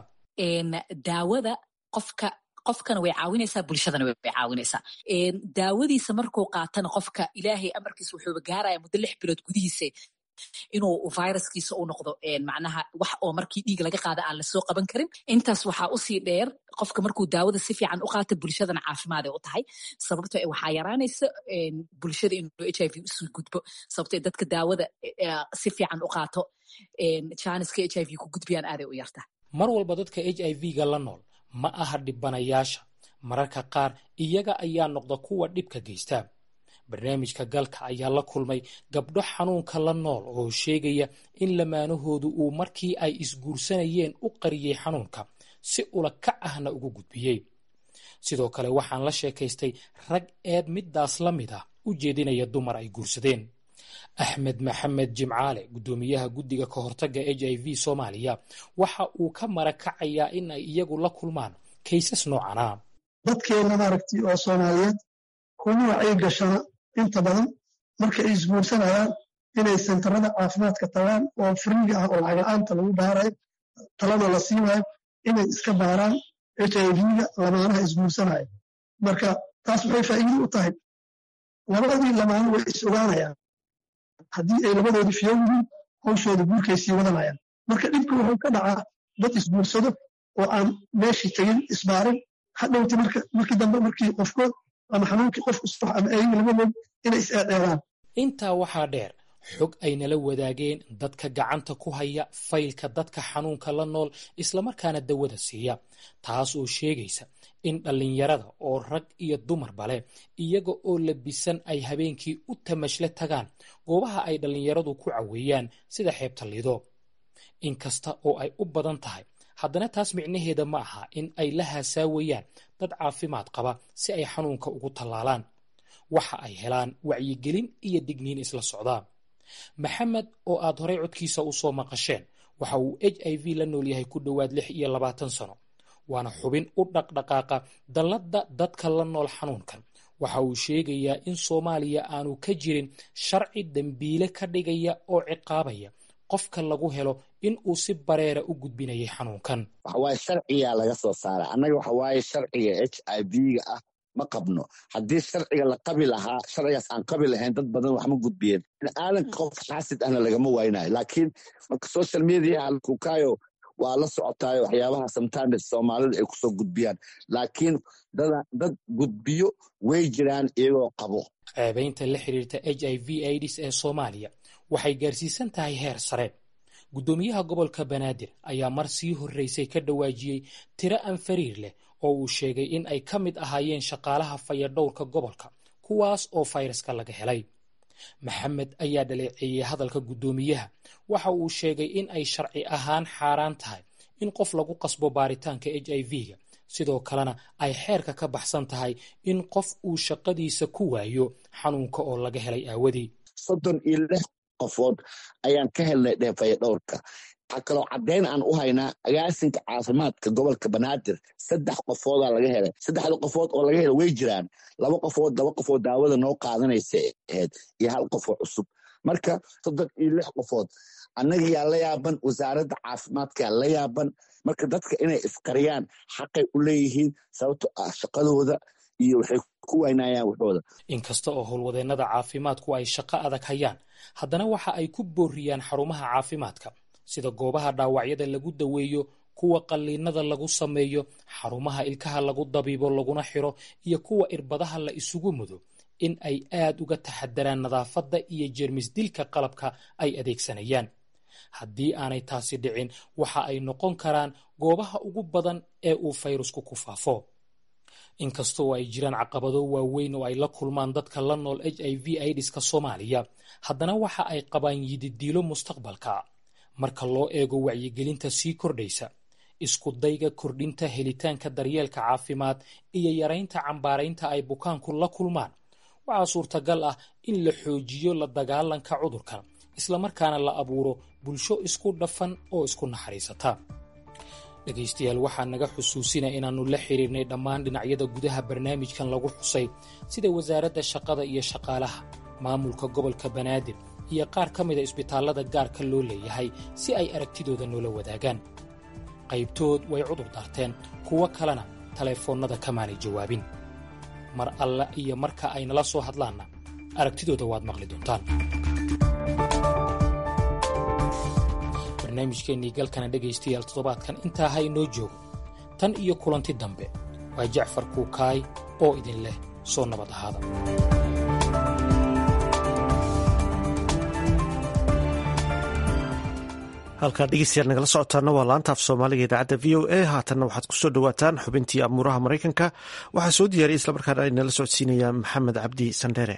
daawada qofka qofkana way caawinaysaa bulshadana way caawinaysaa daawadiisa markuu qaatana qofka ilaahay amarkiisa wuxuuba gaaraya muddo lix bilood gudihiisa inuu viruskiisa u noqdo macnaha wax oo markii dhiig laga qaada aan lasoo qaban karin intaas waxaa usii dheer qofka markuu daawada si fiican u qaata bulshadana caafimaad ay u tahay sababto waxaa yaraanaysa bulshada inuu h i v isu gudbo sababto dadka daawada si fiican u qaato janiska h i v ku gudbiyaan aaday u yarta mar walba dadka h i v-ga la nool ma aha dhibanayaasha mararka qaar iyaga ayaa noqda kuwa dhibka geysta barnaamijka galka ayaa la kulmay gabdho xanuunka la nool oo sheegaya in lamaanahoodu uu markii ay isguursanayeen u qariyey xanuunka si ula kac ahna ugu gudbiyey sidoo kale waxaan la sheekaystay rag eed midaas la mid ah u jeedinaya dumar ay guursadeen axmed maxamed jimcaale guddoomiyaha guddiga ka hortagga h i v soomaaliya waxa uu ka marakacayaa in ay iyagu la kulmaan kaysas noocana dadkeena maaragtay oo soomaaliyeed kuma wacyi gashana inta badan marka ay isguursanayaan inay sentarada caafimaadka tagaan oo friiga ah oo lacag la-aanta lagu baarayo talada la siinayo inay iska baaraan h i v-ga lamaanaha isguursanaya marka taas waxay faa'iido u tahay labadii lamaano way is ogaanayaan haddii ay labadoodii fiyow yihiin hawshooda guurkay sii wadanayaan marka dhibka wuxuu ka dhacaa dad isguursado oo aan meeshii tegin isbaarin hadhowti markii dambe markii qofkood ama xanuunkii qofku sax ama ayaga labadood inay is eedeedaan intaa waxaa dheer xog ay nala wadaageen dadka gacanta ku haya faylka dadka xanuunka la nool islamarkaana dawada siiya taas oo sheegaysa in dhallinyarada oo rag iyo dumarba leh iyaga oo labisan ay habeenkii u tamashle tagaan goobaha ay dhallinyaradu ku caweeyaan sida xeebta lido inkasta oo ay u badan tahay haddana taas micnaheeda ma aha in ay la haasaawayaan dad caafimaad qaba si ay xanuunka ugu tallaalaan waxa ay helaan wacyigelin iyo digniin isla socdaa maxamed oo aad horay codkiisa u soo maqasheen waxa uu h i v la nool yahay ku dhowaad lix iyo labaatan sano waana xubin u dhaqdhaqaaqa dalladda dadka la nool xanuunkan waxa uu sheegayaa in soomaaliya aanu ka jirin sharci dembiile ka dhigaya oo ciqaabaya qofka lagu helo in uu si bareera u gudbinayay xanuunkan waxawaaye sharcigaa laga soo saara annaga waxawaaye sharciga h i v-ga ah ma qabno haddii sharciga la qabi lahaa sharcigaas aan qabi lahayn dad badan wax ma gudbiyeen aadanka qof xaasid ahna lagama waynayo laakiin marka social media halkukayo waa la socotaayo waxyaabaha sometimes soomaalida ay kusoo gudbiyaan laakiin dad gudbiyo way jiraan iyagoo qabo ceebaynta la xiriirta h i v aids ee soomaaliya waxay gaarsiisan tahay heer sare guddoomiyaha gobolka banaadir ayaa mar sii horreysay ka dhawaajiyey tiro aan fariir leh oo uu sheegay in ay ka mid ahaayeen shaqaalaha fayadhowrka gobolka kuwaas oo fayraska laga helay maxamed ayaa dhaleeceeyey hadalka guddoomiyaha waxa uu sheegay in ay sharci ahaan xaaraan tahay in qof lagu qasbo baaritaanka h i v-ga sidoo kalena ay xeerka ka baxsan tahay in qof uu shaqadiisa ku waayo xanuunka oo laga helay aawadii soddon iyo lix qofood ayaan ka helnay dheefayadhowrka waxaa kaloo caddayn aan u haynaa agaasinka caafimaadka gobolka banaadir saddex qofoodaa laga helay saddexda qofood oo laga helay way jiraan laba qofood laba qofood daawada noo qaadanaysa ahayd iyo hal qofoo cusub marka soddon iyo lix qofood annaga yaa la yaaban wasaaradda caafimaadkaa la yaaban marka dadka inay isqariyaan xaqay u leeyihiin sababto ah shaqadooda iyo waxay ku waynayaan waxooda inkasta oo howlwadeennada caafimaadku ay shaqo adag hayaan haddana waxa ay ku booriyaan xarumaha caafimaadka sida goobaha dhaawacyada lagu daweeyo kuwa qalliinada lagu sameeyo xarumaha ilkaha lagu dabiibo laguna xiro iyo kuwa irbadaha la isugu mudo in ay aad uga taxadaraan nadaafadda iyo jeermis dilka qalabka ay adeegsanayaan haddii aanay taasi dhicin waxa ay noqon karaan goobaha ugu badan ee uu fayrusku ku faafo inkastoo ay jiraan caqabado waaweyn oo ay la kulmaan dadka la nool h i v aidska soomaaliya haddana waxa ay qabaan yididiilo mustaqbalka marka loo eego wacyigelinta sii kordhaysa isku dayga kordhinta helitaanka daryeelka caafimaad iyo yaraynta cambaaraynta ay bukaanku la kulmaan waxaa suurtagal ah in la xoojiyo la dagaalanka cudurkan islamarkaana la abuuro bulsho isku dhafan oo isku naxariisata dhegaystayaal waxaa naga xusuusina inaannu la xiriirnay dhammaan dhinacyada gudaha barnaamijkan lagu xusay sida wasaaradda shaqada iyo shaqaalaha maamulka gobolka banaadir iyo qaar ka mida isbitaallada gaarka loo leeyahay si ay aragtidooda noola wadaagaan qaybtood way cudur daarteen kuwo kalena taleefoonnada kamaanay jawaabin mar alla iyo marka ay nala soo hadlaanna aragtidooda waad maqli doontaan barnaamijkeennii galkana dhegaystayaal toddobaadkan intaa ha inoo joogo tan iyo kulanti dambe waa jacfar kuukaay oo idin leh soo nabad ahaada halkaa dhegeystayaal nagala socotaana waa laanta af soomaaliga idaacadda v o a haatanna waxaad ku soo dhowaataan xubintii amuuraha maraykanka waxaa soo diyaariyay islamarkaana ay nala socodsiinaya maxamed cabdi sandheere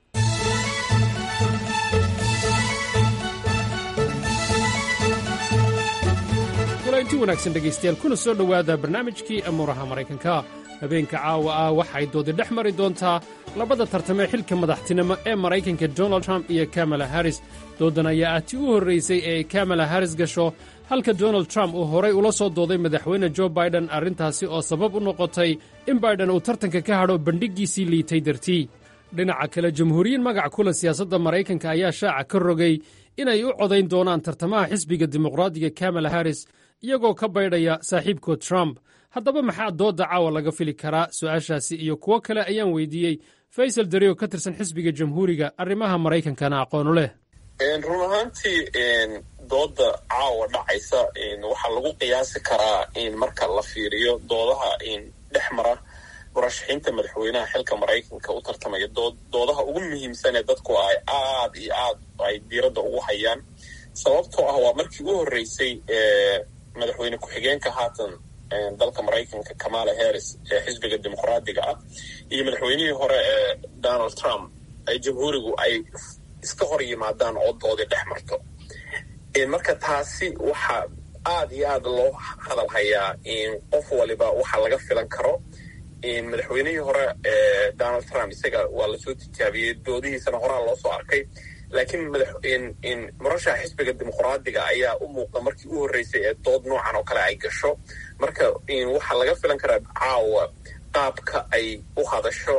kulanti wanaagsan dhegaystayaal kuna soo dhowaada barnaamijkii amuuraha maraykanka habeenka caawa ah waxay doodi dhex mari doontaa labada tartamee xilka madaxtinimo ee maraykanka donald trump iyo kamala harris doodan ayaa ah ti u horraysay ee ay kamala harris gasho halka donald trump uu horay ula soo dooday madaxweyne jo baiden arrintaasi oo sabab u noqotay in baiden uu tartanka ka hadho bandhiggiisii liitay dartii dhinaca kale jamhuuriyiin magac kula siyaasadda maraykanka ayaa shaaca ka rogay inay u codayn doonaan tartamaha xisbiga dimuqraadiga kamala harris iyagoo ka baydhaya saaxiibkood trump haddaba maxaa doodda caawa laga fili karaa su'aashaasi iyo kuwo kale ayaan weydiiyey faysal dario ka tirsan xisbiga jamhuuriga arrimaha maraykankana aqoonu leh run ahaantii doodda caawa dhacaysa waxaa lagu qiyaasi karaa in marka la fiiriyo doodaha dhex mara murashaxiinta madaxweynaha xilka maraykanka u tartamaya doodaha ugu muhiimsanee dadku ay aad iyo aad ay diiradda ugu hayaan sababtoo ah waa markii u horreysay madaxweyne ku-xigeenka haatan dalka maraykanka kamala harris ee xisbiga dimuqraadiga ah iyo madaxweynihii hore ee donald trump ay jamhuurigu ay iska hor yimaadaan oo doodi dhex marto marka taasi waxaa aad iyo aad loo hadal hayaa in qof waliba waxa laga filan karo madaxweynihii hore ee donald trump isaga waa lasoo tijaabiyey doodihiisana horaa loo soo arkay laakiin murashaxa xisbiga dimuqraadiga ayaa u muuqda markii u horreysay ee dood noocan oo kale ay gasho marka waxaa laga filan karaa caawa qaabka ay u hadasho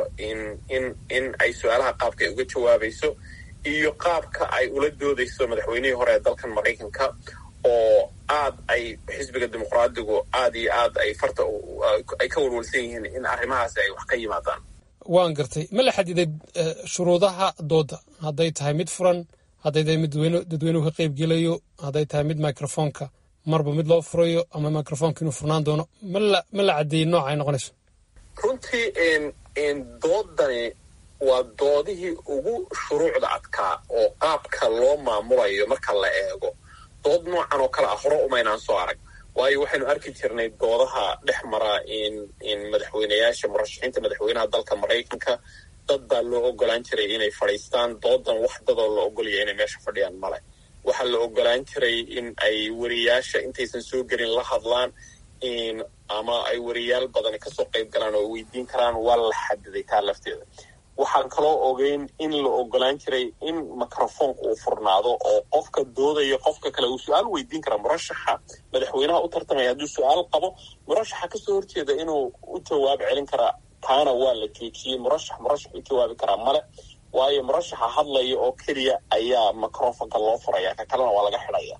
in ay su-aalaha qaabka ay uga jawaabayso iyo qaabka ay ula doodayso madaxweynihii hore ee dalkan maraykanka oo aad ay xisbiga dimuqraadigu aad iyo aad ay farta ay ka walwalsan yihiin in arrimahaasi ay wax ka yimaadaan waan gartay ma la xadiday shuruudaha doodda hadday tahay mid furan hadday tahay mid dadweynuhu ka qayb gelayo hadday tahay mid microfoonka marba mid loo furayo ama microfoonka inuu furnaan doono ma la caddeeyey nooca ay noqonayso runtii doodani waa doodihii ugu shuruucda adkaa oo qaabka loo maamulayo marka la eego dood noocan oo kale ah hore umaynaan soo arag waayo waxaynu arki jirnay doodaha dhex mara in madaxweyneyaasha murashaxiinta madaxweynaha dalka maraykanka dad baa loo ogolaan jiray inay fadhiistaan doodan wax dadoo la ogolaya inay meesha fadhiyaan male waxaa la ogolaan jiray in ay wariyaasha intaysan soo gelin la hadlaan ama ay wariyaal badani kasoo qayb galaan oo weydiin karaan waa la xadiday taa lafteeda waxaan kaloo ogeyn in la ogolaan jiray in microfoonka uu furnaado oo qofka doodaya qofka kale uu su-aal weydiin kara murashaxa madaxweynaha u tartamaya hadduu su-aal qabo murashaxa kasoo horjeeda inuu u jawaab celin karaa taana waa la joojiyey murashax murashax u jawaabi karaa male waayo murashaxa hadlaya oo keliya ayaa microfonka loo furaya ka kalena waa laga xidhaya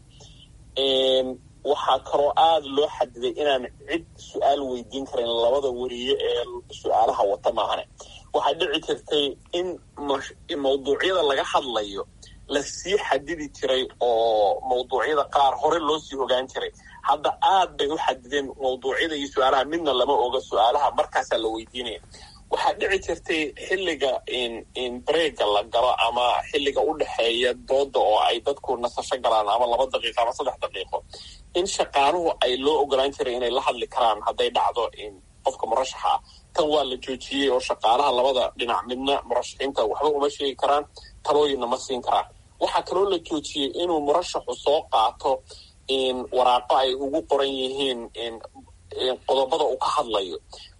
waxaa kaloo aada loo xadiday inaan cid su-aal weydiin karin labada weriye ee su-aalaha wata maahane waxaa dhici jirtay in mawduucyada laga hadlayo lasii xadidi jiray oo mawduucyada qaar hore loo sii ogaan jiray hadda aad bay u xadideen mawduucyada iyo su-aalaha midna lama oga su-aalaha markaasaa la weydiinaya waxaa dhici jirtay xilliga in breega la galo ama xilliga u dhexeeya dooda oo ay dadku nasasho galaan ama laba daqiiqo ama saddex daqiiqo in shaqaaluhu ay loo ogolaan jiray inay la hadli karaan hadday dhacdo qofka murashaxa ah tan waa la joojiyey oo shaqaalaha labada dhinac midna murashaxiinta waxba uma sheegi karaan talooyinna ma siin karaan waxaa kaloo la joojiyey inuu murashaxu soo qaato waraaqo ay ugu qoran yihiin qodobada uu ka hadlayo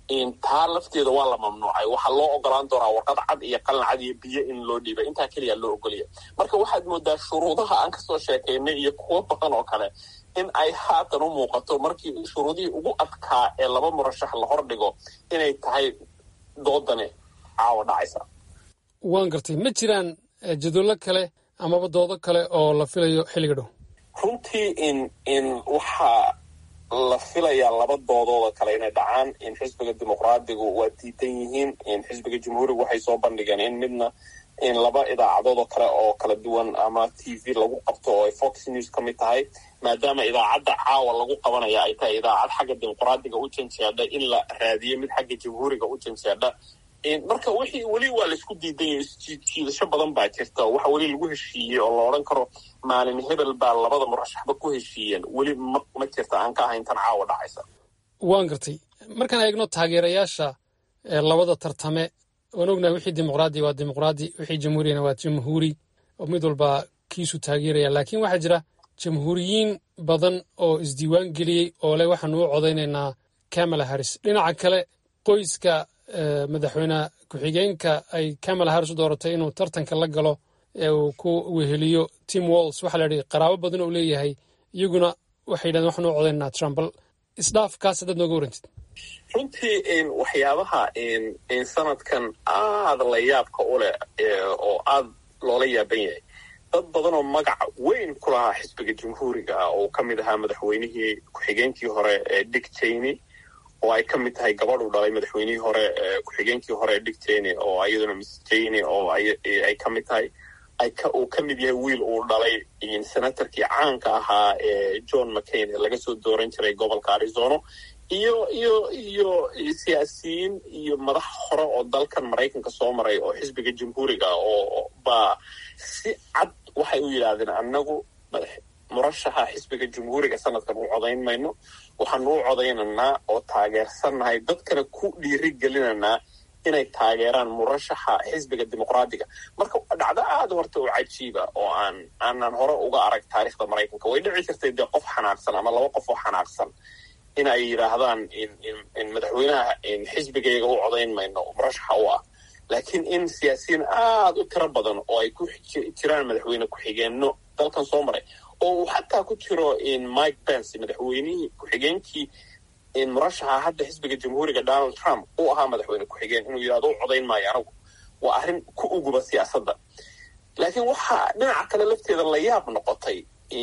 taa lafteeda waa la mamnuucay waxaa loo ogolaan doonaa warqad cad iyo qalin cad iyo biyo in loo dhiiba intaa keliya loo ogolaya marka waxaad moodaa shuruudaha aan kasoo sheekaynay iyo kuwo badan oo kale in ay haatan u muuqato markii shuruudihii ugu adkaa ee laba murashax la hordhigo inay tahay doodani caawa dhacaysa waan gartay ma jiraan jadwallo kale amaba doodo kale oo la filayo xilliga dhow runtii in in waxaa la filayaa laba doodooda kale inay dhacaan in xisbiga dimuqraadigu waa diidan yihiin in xisbiga jumhuurigu waxay soo bandhigeen in midna in laba idaacadood oo kale oo kala duwan ama t v lagu qabto oo ay fox news ka mid tahay maadaama idaacadda caawa lagu qabanaya ay tahay idaacad xagga dimuqraadiga u janjeedha in la raadiyo mid xagga jamhuuriga u janjeedha marka wixii weli waa laisku diidan yahay isjiidjiidasho badan baa jirta waxa weli lagu heshiiyey oo la odhan karo maalin hebel baa labada murashaxba ku heshiiyeen weli ma ma jirta aan ka ahayn tan caawa dhacaysa waan gartay markaan eegno taageerayaasha labada tartame waan ognahay wixii dimuqraadi waa dimuqraadi wixii jamhuuriyana waa jamhuuri oo mid walba kiisu taageeraya laakiin waxaa jira jamhuuriyiin badan oo isdiiwaan geliyey oo leh waxaanu u codaynaynaa kamala harris dhinaca kale qoyska madaxweyne ku-xigeenka ay kamala harris u dooratay inuu tartanka la galo ee uu ku weheliyo tim walls waxaa la yidhi qaraabo badan oo leeyahay iyaguna waxay yidhahdeen waxaanu u codaynaa trump bal isdhaafkaas haddaad nooga warantid runtii waxyaabaha sanadkan aada la yaabka u leh oo aada loola yaaban yahay dad badan oo magaca weyn ku lahaa xisbiga jamhuuriga ah oo ka mid ahaa madaxweynihii ku-xigeenkii hore ee dick cheney oo ay ka mid tahay gabadh uu dhalay madaxweynihii hore ku-xigeenkii hore ee dick cheney oo iyaduna miss cheney oo ay ka mid tahay uu ka mid yahay wiil uu dhalay senatarkii caanka ahaa ee john mccain ee laga soo dooran jiray gobolka arizona iyo iyo iyo siyaasiyiin iyo madax hore oo dalkan maraykanka soo maray oo xisbiga jamhuuriga oo baa si cad waxay u yidhaahdeen annagu murashaxa xisbiga jamhuuriga sanadkan u codayn mayno waxaanu u codaynaynaa oo taageersannahay dadkana ku dhiiri gelinanaa inay taageeraan murashaxa xisbiga dimuqraadiga marka dhacdo aada horta oo cajiiba oo aan aanan hore uga arag taariikhda maraykanka way dhici jirtay dee qof xanaaqsan ama laba qof oo xanaaqsan in ay yidhaahdaan in madaxweynaha xisbigayga u codayn mayno murashaxa u ah laakiin in siyaasiyiin aada u tiro badan oo ay ku jiraan madaxweyne ku-xigeenno dalkan soo maray oo uu xataa ku jiro mike pence madaxweynihii ku-xigeenkii murashaxa hadda xisbiga jamhuuriga donald trump uu ahaa madaxweyne ku-xigeen inuu yidhahdo u codayn maayo anagu waa arrin ku uguba siyaasadda laakiin waxaa dhinaca kale lafteeda la yaab noqotay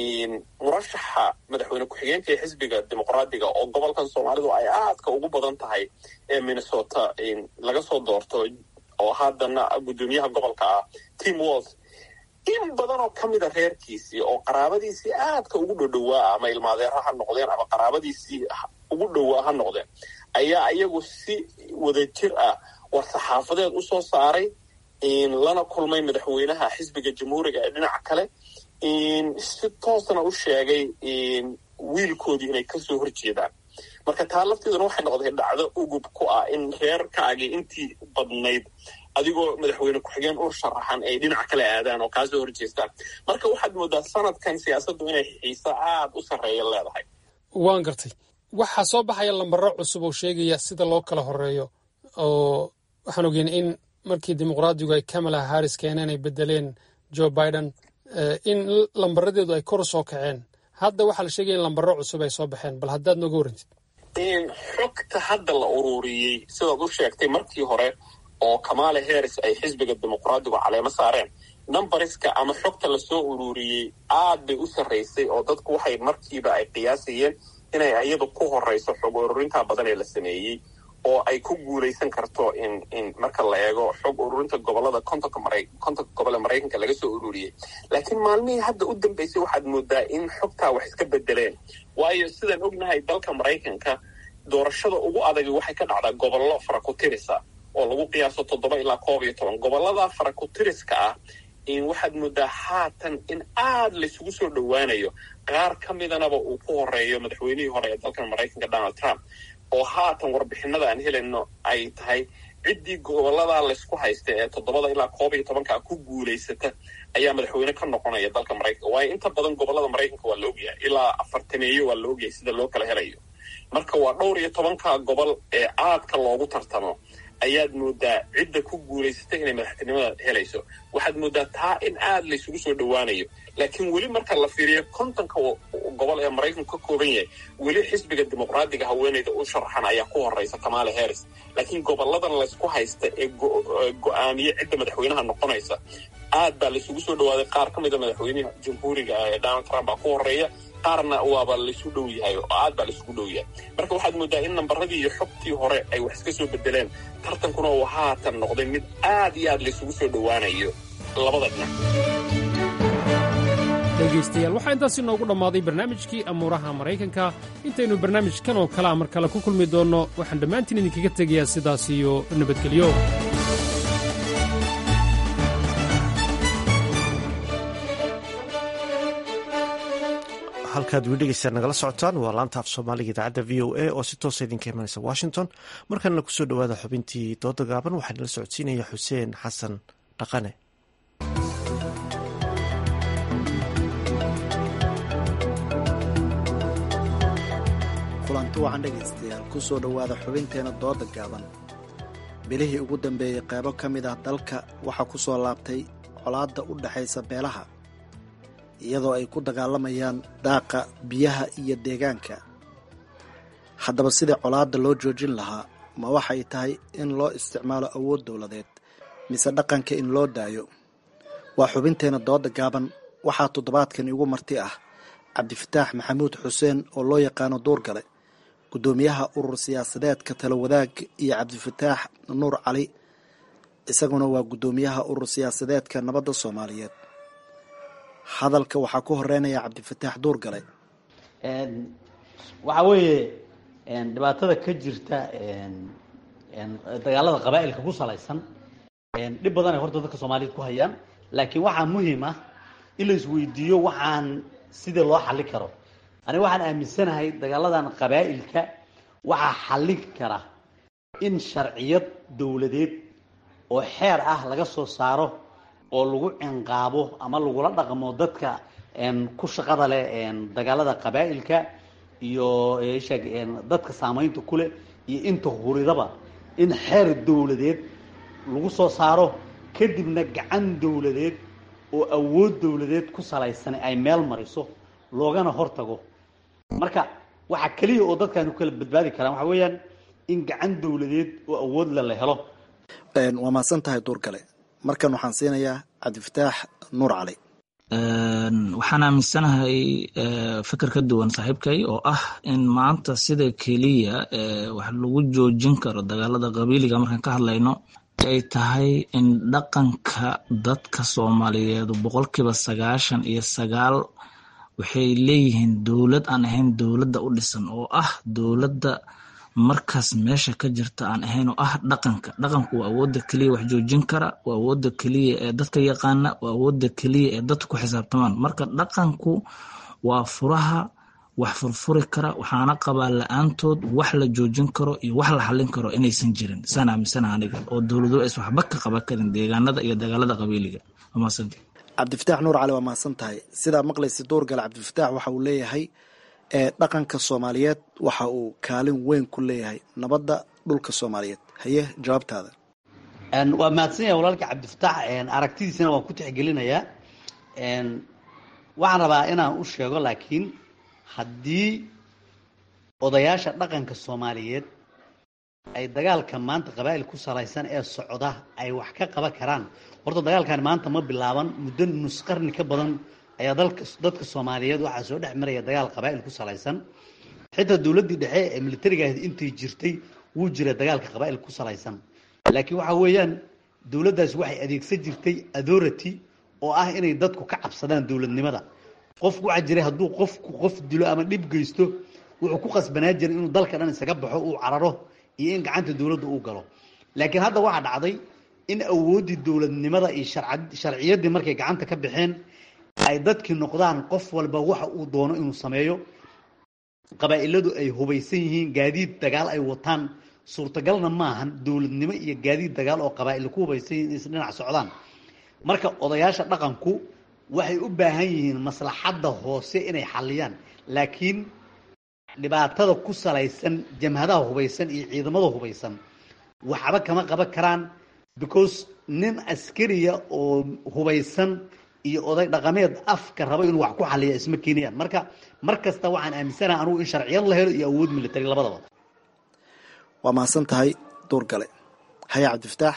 murashaxa madaxweyne ku-xigeenka ee xisbiga dimuqraadiga oo gobolkan soomaalidu ay aadka ugu badan tahay ee minnesota laga soo doorto oo haddana guddoomiyaha gobolka ah tim walls in badan oo ka mida reerkiisii oo qaraabadiisii aadka ugu dhodhowaa ama ilmaadeera ha noqdeen ama qaraabadiisii ugu dhowaa ha noqdeen ayaa iyagu si wadajir ah war saxaafadeed u soo saaray lana kulmay madaxweynaha xisbiga jamhuuriga ee dhinaca kale si toosna u sheegay wiilkoodii inay kasoo horjeedaan marka taa lafteeduna waxay noqday dhacdo ugub ku ah in reerkaagii intii badnayd adigoo madaxweyne ku-xigeen u sharaxan ay dhinac kale aadaan oo kaasoo horjeestaan marka waxaad moodaa sanadkan siyaasaddu inay xiise aada u sarreeya leedahay waan gartay waxaa soo baxaya lambaro cusub oo sheegaya sida loo kala horeeyo oo waxaan ogeyn in markii dimuqraadigu ay Kamala Harris keeneen ay bedeleen Joe Biden in lambaradeedu ay kor soo kaceen hadda waxaa la sheegay in lambaro cusub ay soo baxeen bal haddaad nooga warantid xogta hadda la ururiyey sidaad u sheegtay markii hore oo Kamala Harris ay xisbiga dimuqraadigu caleemo saareen numbariska ama xogta la soo ururiyey aad bay u sarreysay oo dadku waxay markiiba ay qiyaasayeen inay iyadu ku horeyso xog ururinta badan ee la sameeyey oo ay ku guuleysan karto in in marka la eego xog ururinta gobolada kontonka maray kontonka gobolada Mareykanka laga soo ururiyey laakiin maalmihii hadda u dambeysay waxaad moodaa in xogta wax iska bedeleen waayo sidaan ognahay dalka Mareykanka doorashada ugu adag waxay ka dhacdaa gobollo farakutirisa oo lagu qiyaaso toddoba ilaa koob iyo toban gobolada farakutiriska ah in waxaad moodaa haatan in aad la isugu soo dhowaanayo qaar ka midanaba uu ku horeeyo madaxweynihii hore ee dalka Mareykanka Donald Trump oo haatan warbixinada aan helayno ay tahay ciddii gobolada la isku haysta ee toddobada ilaa koob iyo tobanka ku guuleysata ayaa madaxweyne ka noqonaya dalka Mareykanka waayo inta badan gobolada Mareykanka waa la ogyahay ilaa afartaneeyo waa la ogyahay sida loo kala helayo marka waa dhowr iyo tobanka gobol ee aadka loogu tartamo ayaad moodaa cidda ku guulaysatay inay madaxtinimada helayso waxaad moodaa taa in aad la isugu soo dhowaanayo laakiin weli marka la fiiriyo kontonka gobol ee Mareykanka ka kooban yahay weli xisbiga dimuqraadiga haweeneyda u sharaxan ayaa ku horeysa Kamala Harris laakiin goboladan la isku haysta ee go'aamiye cidda madaxweynaha noqonaysa aad baa la isugu soo dhawaaday qaar ka mid ah madaxweynaha jamhuuriga ee Donald Trump baa ku horeeya qaarna waaba la isu dhow yahay oo aad baa la isugu dhow yahay marka waxaad moodaa in nambaradii iyo xogtii hore ay wax iska soo bedeleen tartankuna uu haatan noqday mid aad iyo aad la isugu soo dhowaanayo labada dhinac dhegaystayaal waxaa intaasi noogu dhammaaday barnaamijkii amuuraha Maraykanka intaynu barnaamijkan oo kale mar kale ku kulmi doonno waxaan dhammaantiin idinkaga tegayaa sidaas iyo nabadgelyo halkaad weli dhegeystayaal nagala socotaan waa laanta af soomaaliga idaacadda v o a oo si toosa idinka imanaysa washington markana kusoo dhowaada xubintii dooda gaaban waxaa nala socodsiinaya xuseen xasan dhaqane kulanti wacan dhegaystayaal kusoo dhowaada xubinteena dooda gaaban bilihii ugu dambeeyey qaybo ka mid ah dalka waxaa ku soo laabtay colaadda u dhexaysa beelaha iyadoo ay ku dagaalamayaan daaqa biyaha iyo deegaanka haddaba sidii colaadda loo joojin lahaa ma waxay tahay in loo isticmaalo awood dowladeed mise dhaqanka in loo daayo waa xubinteena dooda gaaban waxaa toddobaadkan igu marti ah cabdifataax maxamuud xuseen oo loo yaqaano duurgale guddoomiyaha urur siyaasadeedka talo wadaag iyo cabdifataax nuur cali isaguna waa guddoomiyaha urur siyaasadeedka nabadda soomaaliyeed hadalka waxaa ku horeynaya cabdifataax duurgale waxaa weeye dhibaatada ka jirta dagaalada qabaa'ilka ku salaysan dhib badan ay horta dadka soomaaliyeed ku hayaan laakiin waxaa muhiim ah in la isweydiiyo waxaan sidii loo xallin karo aniga waxaan aaminsanahay dagaaladan qabaa'ilka waxaa xallin kara in sharciyad dowladeed oo xeer ah laga soo saaro oo lagu cinqaabo ama lagula dhaqmo dadka ku shaqada leh dagaalada qabaa'ilka iyo dadka saamaynta ku leh iyo inta huridaba in xeer dowladeed lagu soo saaro kadibna gacan dowladeed oo awood dowladeed ku salaysan ay meel mariso loogana hortago marka waxa kaliya oo dadkan ku kala badbaadi karaan waxa weeyaan in gacan dowladeed oo awood la helo waa mahadsan tahay duurgale markan waxaan siinayaa cabdifataax nuur cali waxaan aaminsanahay fikir ka duwan saaxiibkay oo ah in maanta sida keliya wax lagu joojin karo dagaalada qabiiliga markaan ka hadlayno ay tahay in dhaqanka dadka Soomaaliyeed boqolkiiba sagaashan iyo sagaal waxay leeyihiin dowlad aan ahayn dowladda u dhisan oo ah dowladda markaas meesha ka jirta aan ahayn oo ah dhaqanka dhaqanku waa awoodda kaliya wax joojin kara waa awoodda kaliya ee dadka yaqaana waa awoodda kaliya ee dadku ku xisaabtamaan marka dhaqanku waa furaha wax furfuri kara waxaana qabaa la-aantood wax la joojin karo iyo wax la xallin karo inaysan jirin saan aaminsanaha aniga oo dowladu aysan waxba ka qaban karin deegaanada iyo dagaalada qabiiliga waa mahadsantahay cabdifataax nuur cali waa mahadsan tahay sidaa maqlaysa duurgale cabdifataax waxa uu leeyahay ee dhaqanka soomaaliyeed waxa uu kaalin weyn ku leeyahay nabadda dhulka soomaaliyeed haye jawaabtaada waa mahadsan yahay walaalka cabdifataax aragtidiisana waan ku tixgelinayaa waxaan rabaa inaan u sheego laakiin haddii odayaasha dhaqanka soomaaliyeed ay dagaalka maanta qabaa'il ku salaysan ee socda ay wax ka qaban karaan horta dagaalkan maanta ma bilaaban muddo nus qarni ka badan ayaa dalka dadka soomaaliyeed waxaa soo dhex maraya dagaal qabaa'il ku salaysan xitaa dowladdii dhexe ee militariga ahayd intay jirtay wuu jira dagaalka qabaa'il ku salaysan laakiin waxa weeyaan dowladdaas waxay adeegsan jirtay authority oo ah inay dadku ka cabsadaan dowladnimada qofku waxaa jiray hadduu qofku qof dilo ama dhib geysto wuxuu ku qasbanaa jiray inuu dalka dhan isaga baxo uu cararo iyo in gacanta dowladda uu galo laakiin hadda waxaa dhacday in awooddii dowladnimada iyo sharciyaddii markay gacanta ka baxeen ay dadkii noqdaan qof walba waxa uu doono inuu sameeyo qabaa'iladu ay hubaysan yihiin gaadiid dagaal ay wataan suurtagalna maahan dowladnimo iyo gaadiid dagaal oo qabaa'il ku hubaysan yihiin is dhinac socdaan marka odayaasha dhaqanku waxay u baahan yihiin maslaxadda hoose inay xalliyaan laakiin dhibaatada ku salaysan jamhadaha hubaysan iyo ciidamada hubaysan waxba kama qaban karaan because nin askariya oo hubaysan iyo oday dhaqameed afka raba inuu wax ku xaliya isma keenayaan marka mar kasta waxaan aaminsanahay anugu in sharciyad la helo iyo awood military labadaba waa mahadsan tahay duurgale haya cabdifataax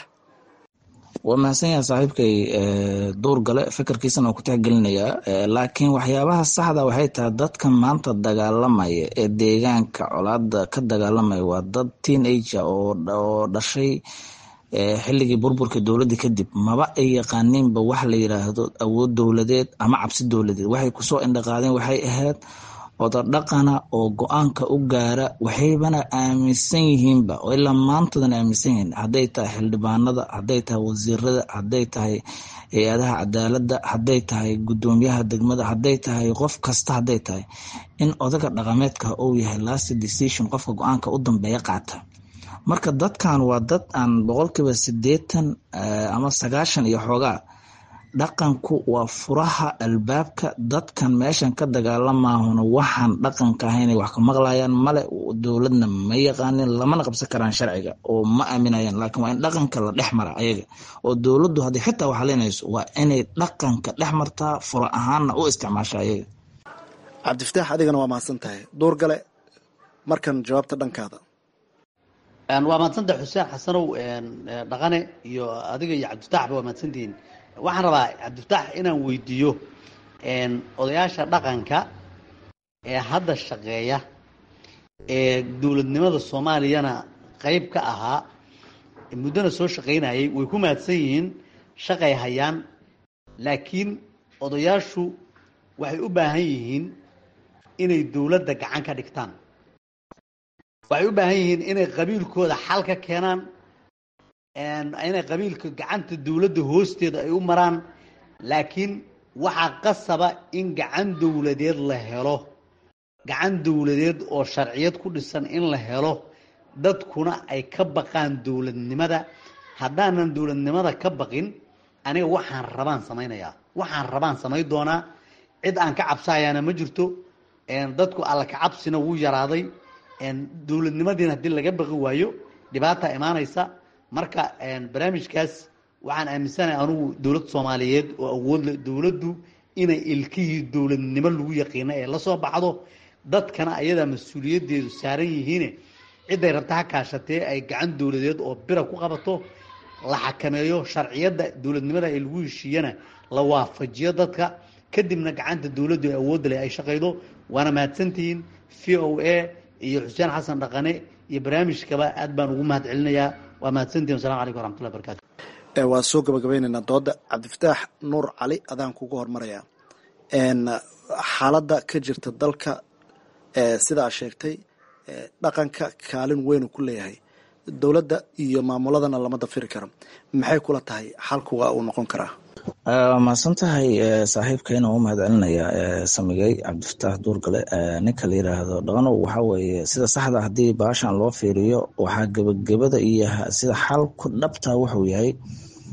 waa mahadsan yahay saaxiibkay duurgale fikirkiisana waa ku tixgelinayaa laakiin waxyaabaha saxda waxay tahay dadka maanta dagaalamaya ee deegaanka colaada ka dagaalamaya waa dad teenage oo dhashay xilligii burburka dowladda kadib maba ay yaqaaniinba wax la yiraahdo awood dowladeed ama cabsi dowladeed waxay kusoo indhaqaadeen waxay ahayd oda dhaqana oo go-aanka u gaara waxaybana aaminsan yihiinba oo ilaa maantadan aaminsan yihiin hadday tahay xildhibaanada hadday tahay wasiirada hadday tahay hay-adaha cadaaladda hadday tahay guddoomiyaha degmada hadday tahay qof kasta hadday tahay in odaga dhaqameedka uu yahay last decision qofka go-aanka u dambeeya qaata marka dadkan waa dad aan boqolkiiba sideetan ama sagaashan iyo xoogaa dhaqanku waa furaha albaabka dadkan meeshan ka dagaalamaahuna waxaan dhaqanka ahaynay wax ka maqlayaan male dowladna ma yaqaanin lamana qabsan karaan sharciga oo ma aaminayaan laakiin waa in dhaqanka la dhex mara ayaga oo dowladdu haddii xitaa wax halinayso waa inay dhaqanka dhex martaa fura ahaanna u isticmaasha ayaga cabdifataax adigana waa mahadsan tahay duurgale markan jawaabta dhankaada waa mahadsantahay xuseen xasanow dhaqane iyo adiga iyo cabdifataaxba waa mahadsantihiin waxaan rabaa cabdifataax inaan weydiiyo odayaasha dhaqanka ee hadda shaqeeya ee dowladnimada soomaaliyana qeyb ka ahaa muddona soo shaqaynayay way ku mahadsan yihiin shaqay hayaan laakiin odayaashu waxay u baahan yihiin inay dowladda gacan ka dhigtaan waxay u baahan yihiin inay qabiilkooda xal ka keenaan inay qabiilka gacanta dowladda hoosteeda ay u maraan laakiin waxaa qasaba in gacan dowladeed la helo gacan dowladeed oo sharciyad ku dhisan in la helo dadkuna ay ka baqaan dowladnimada haddaanan dowladnimada ka baqin aniga waxaan rabaan samaynayaa waxaan rabaan samayn doonaa cid aan ka cabsahayaana ma jirto dadku alla ka cabsina wuu yaraaday dowladnimadiina haddii laga baqi waayo dhibaata imaanaysa marka barnaamijkaas waxaan aaminsanahay anugu dowlad soomaaliyeed oo awood leh dowladdu inay ilkihii dowladnimo lagu yaqiina ee lasoo baxdo dadkana ayadaa mas-uuliyaddeedu saaran yihiine ciday rabta ha kaashatee ay gacan dowladeed oo bira ku qabato la xakameeyo sharciyadda dowladnimada ee lagu heshiiyana la waafajiyo dadka kadibna gacanta dowladdu ee awoodda leh ay shaqaydo waana mahadsantihiin v o a iyo xuseen xasan dhaqane iyo barnaamijkaba aad baan ugu mahad celinayaa waa mahadsantihin wasalaamu calaykum waraxmatullahi barakatu waa soo gabagabeynaynaa dooda cabdifataax nuur cali adaan kugu hormarayaa xaaladda ka jirta dalka sidaa sheegtay dhaqanka kaalin weynu ku leeyahay dowladda iyo maamuladana lama dafiri karo maxay kula tahay xalkuga uu noqon karaa waa mahadsan tahay saaxiibkayna u mahad celinayaa samigay cabdifataax duurgale ninka la yiraahdo dhaqanow waxaa weeye sida saxda haddii baashan loo fiiriyo waxaa gebagabada iyo sida xalku dhabtaa wuxuu yahay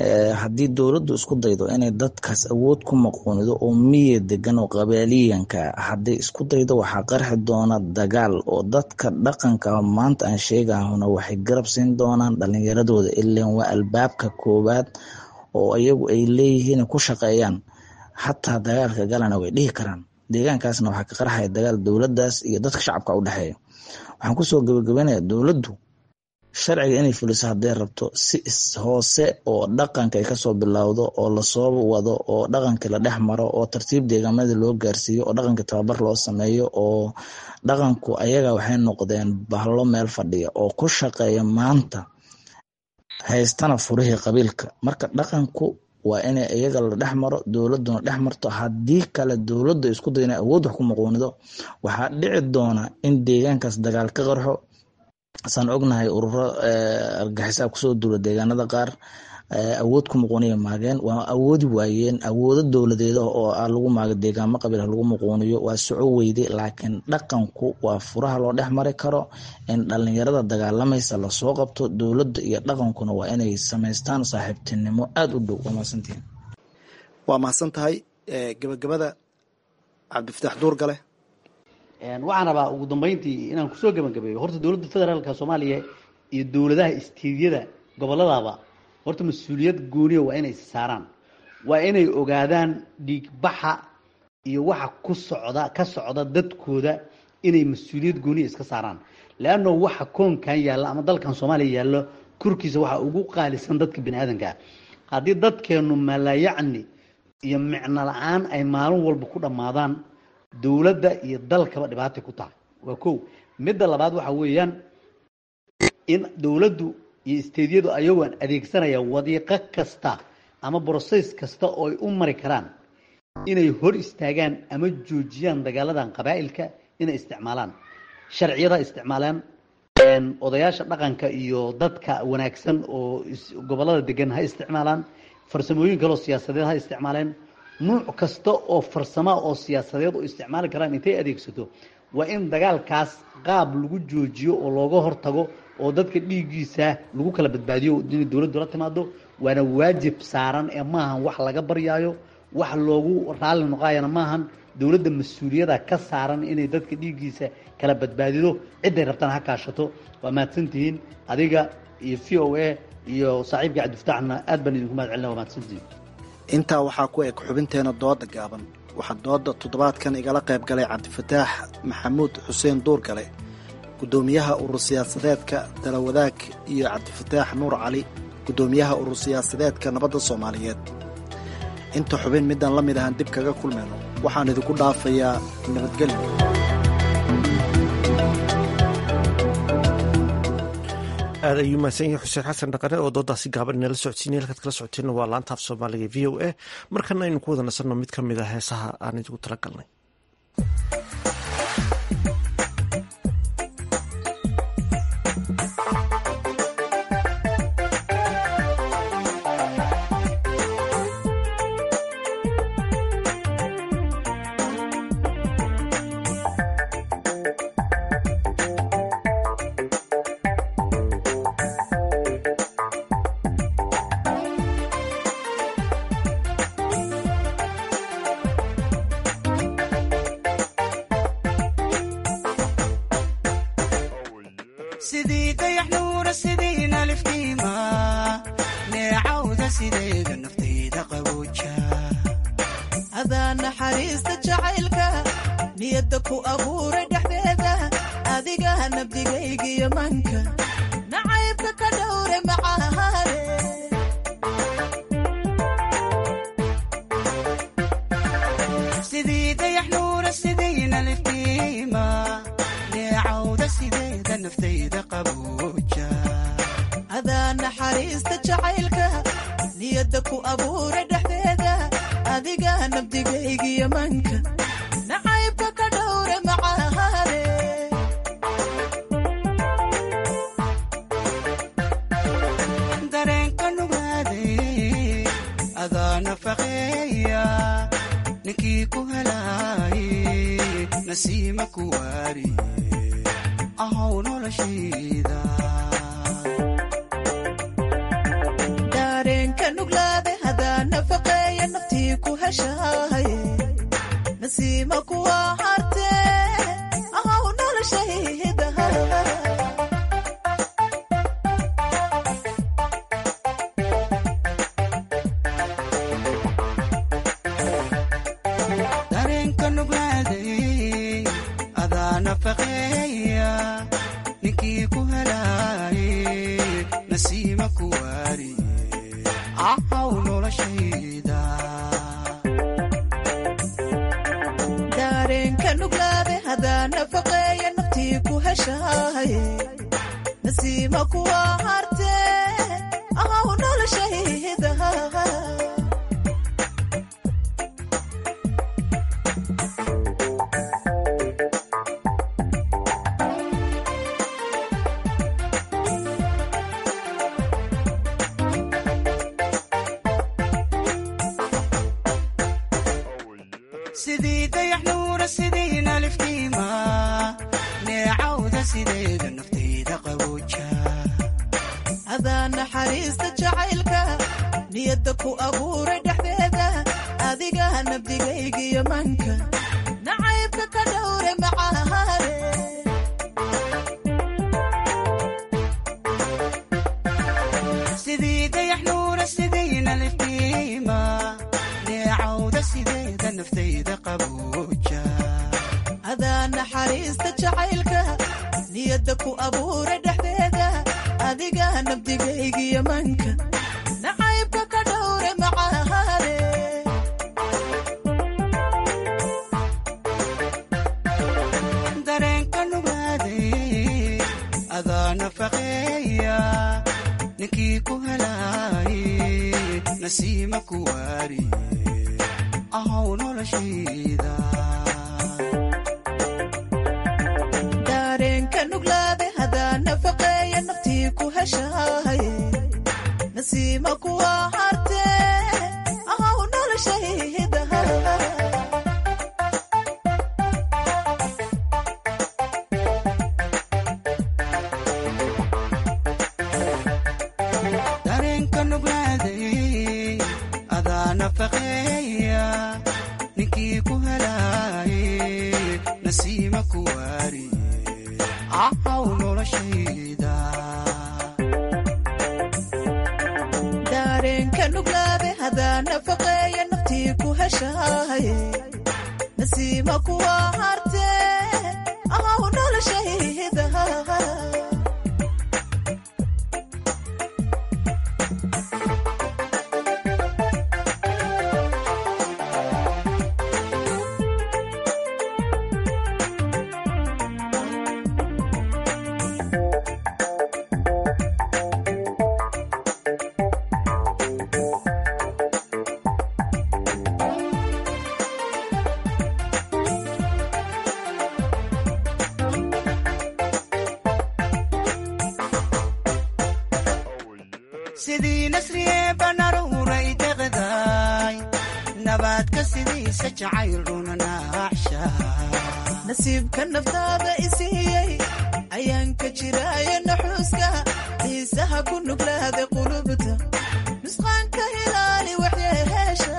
haddii dowladdu isku daydo inay dadkaas awood ku maquunido oo miya degan oo qabaaliyanka hadday isku daydo waxaa qarxi doona dagaal oo dadka dhaqanka maanta aan sheegahuna waxay garab siin doonaan dhalinyaradooda ileen waa albaabka koowaad oo iyagu ay leeyihiin ku shaqeeyaan xataa dagaalka galana way dhihi karaan deegaankaasna waxaa ka qarxaya dagaal dowladdaas iyo dadka shacabka u dhexeeya waxaan kusoo gabagabanayaa dowladdu sharciga inay fuliso hadday rabto si hoose oo dhaqanka ay kasoo bilowdo oo lasoo wado oo dhaqankii la dhex maro oo tartiib deegaamada loo gaarsiiyo oo dhaqankii tababar loo sameeyo oo dhaqanku ayaga waxay noqdeen bahlo meel fadhiya oo ku shaqeeya maanta haystana furihii qabiilka marka dhaqanku waa inay iyaga la dhex maro dowladuna dhex marto haddii kale dowladda isku dayo inay awood wax ku maquunido waxaa dhici doona in deegaankaas dagaal ka qarxo saan ognahay ururo argaxisaa kusoo duula deegaanada qaar awood ku muquuniya maageen waa awoodi waayeen awoodo dowladeeda oo lagu maago deegaamo qabiil lagu muquuniyo waa soco weyde laakiin dhaqanku waa furaha loo dhex mari karo in dhalinyarada dagaalamaysa lasoo qabto dowladda iyo dhaqankuna waa inay samaystaan saaxiibtinimo aada u dhow waa mahadsantihiin waa mahadsan tahay gabagabada cabdifataax duurgale waxaan rabaa ugu dambeyntii inaan kusoo gabagabeeyo horta dowladda federaalka soomaaliya iyo dowladaha istiidiyada gobolladaba horta mas-uuliyad gooniya waa inay saaraan waa inay ogaadaan dhiigbaxa iyo waxa ku socda ka socda dadkooda inay mas-uuliyad gooniya iska saaraan leanno waxa koonkan yaalla ama dalkan soomaaliya yaallo korkiisa waxa ugu qaalisan dadka bini aadanka haddii dadkeenu malayacni iyo micno la-aan ay maalin walba ku dhammaadaan dowladda iyo dalkaba dhibaatay ku tahay waa kow midda labaad waxa weeyaan in dowladdu iyo isteediyadu ayagoon adeegsanaya wadiiqo kasta ama broses kasta oo ay u mari karaan inay hor istaagaan ama joojiyaan dagaaladan qabaa'ilka inay isticmaalaan sharciyada isticmaalaan odayaasha dhaqanka iyo dadka wanaagsan oo gobollada degan ha isticmaalaan farsamooyin kaloo siyaasadeed ha isticmaaleen nuuc kasta oo farsama oo siyaasadeed oo isticmaali karaan intay adeegsato waa in dagaalkaas qaab lagu joojiyo oo looga hortago oo dadka dhiiggiisa lagu kala badbaadiyo in dowladdu la timaado waana waajib saaran ee maahan wax laga baryaayo wax loogu raalli noqaayana maahan dowladda mas-uuliyada ka saaran inay dadka dhiiggiisa kala badbaadido ciday rabtaan ha kaashato waa mahadsantihiin adiga iyo v o a iyo saaxiibka cabdifataaxna aad baan idinku mahad celina waa mahadsantihiin intaa waxaa ku eg xubinteena dooda gaaban waxaa dooda toddobaadkan igala qayb galay cabdifataax maxamuud xuseen duurgale gudoomiyaha urur siyaasadeedka dalawadaag iyo cabdifataax nuur cali gudoomiyaha urur siyaasadeedka nabadda soomaaliyeed inta xubin midaan la mid ahaan dib kaga kulmayno waxaan idinku dhaafayaa nabadgelyo aad ayuu mahadsan yahay xuseen xasan dhaqane oo doodaasi gaaban inala socodsiinay halkaad kala socoteenna waa laanta af soomaaliga v o a markana aynu ku wada nasanno mid ka mid a heesaha aan idigu tala galnay dareenka nugla heshahay nasiima kuwa harte ahaw noloshaydaha dareenka nuglaaday adaa nafaqeeya ninkii ku helaaye nasiima kuwaari ahaw noloshayda dareenka nuglaade hadaa nafaqeeya naftii ku heshahay nasiima kuwa harte ahaw noloshayda sidii dayax nuura sidiina liftiima neecawda sideeda naftayda qabooja adaa naxariista jacaylka niyadda ku abuuray dhexdeeda adiga nabdigaygiyo manka nacaybka ka dhowre macahaare sidii dayax nuura sidiina liftiima neecawda sideeda naftayda qabooja adaa naxariista jacaylka niyadda ku abuuray dhexdeeda adiga nabdigaygiyo manka nacaybka ka dhowre macahaare dareenka nugaaday adaa nafaqeeya ninkii ku helaaye nasiima kuwaari ahaw noloshayda dareenka nuglaade hadaa nafaqeeya naftii ku heshahay nasiima kuwa harte ahaw noloshayda dareenka nuglaaday adaa nafaqeeya ninkii ku helaaye nasiima kuwaari ahaw noloshayda dareenka nuglaade hadaa nafaqeeya naftii ku heshahay nasiima kuwa harte ahaw noloshayda sidii nasriye banaruuray deqdaay nabaadka sidiisa jacayl runa naaxsha nasiibka naftaada isiiyey ayaan ka jiraaye naxuuska xiisaha ku nuglaada qulubta nusqaanka hilaali waxyeheesha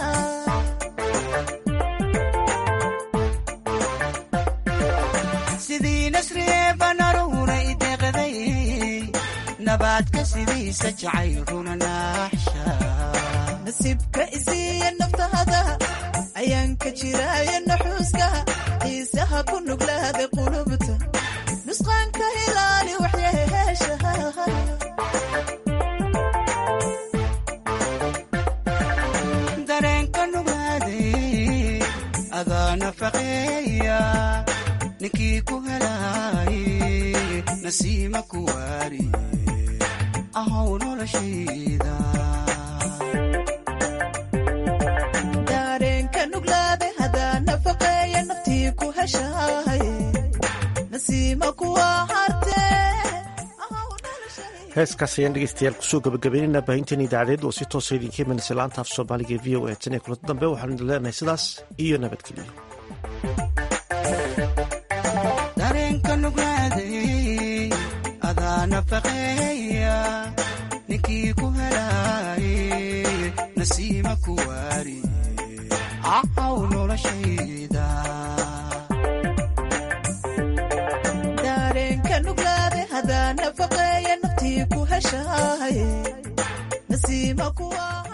sidii nasriye banaruuray deqday nabaadka sidiisa jacayl runa naaxsha nasiibka isiiya naftaada ayaan ka jiraaye naxuuska xiisaha ku nuglaada qulubta nusqaanka hilaali waxyeheesha dareenka nugaaday adaa nafaqeeya ninkii ku helaaye nasiima kuwaari ahaw noloshayda dareenka nuglaade hadaa nafaqeeya naftii ku heshahay nasiima kuwa harte heeskaas ayaan dhegeystayaal kusoo gabagabaynaynaa baahinteen idaacadeed oo si toosa idinka imanaysa laanta af soomaaliga e v o e tan ee kulanta dambe waxaanu idin leenahay sidaas iyo nabadgelyo dareenka nugaaday adaa nafaqeeya ninkii ku helaaye nasiima kuwaari nacaw noloshayda dareenka nuglaade hadaa nafaqeeya naftii ku heshahay nasiima kuwa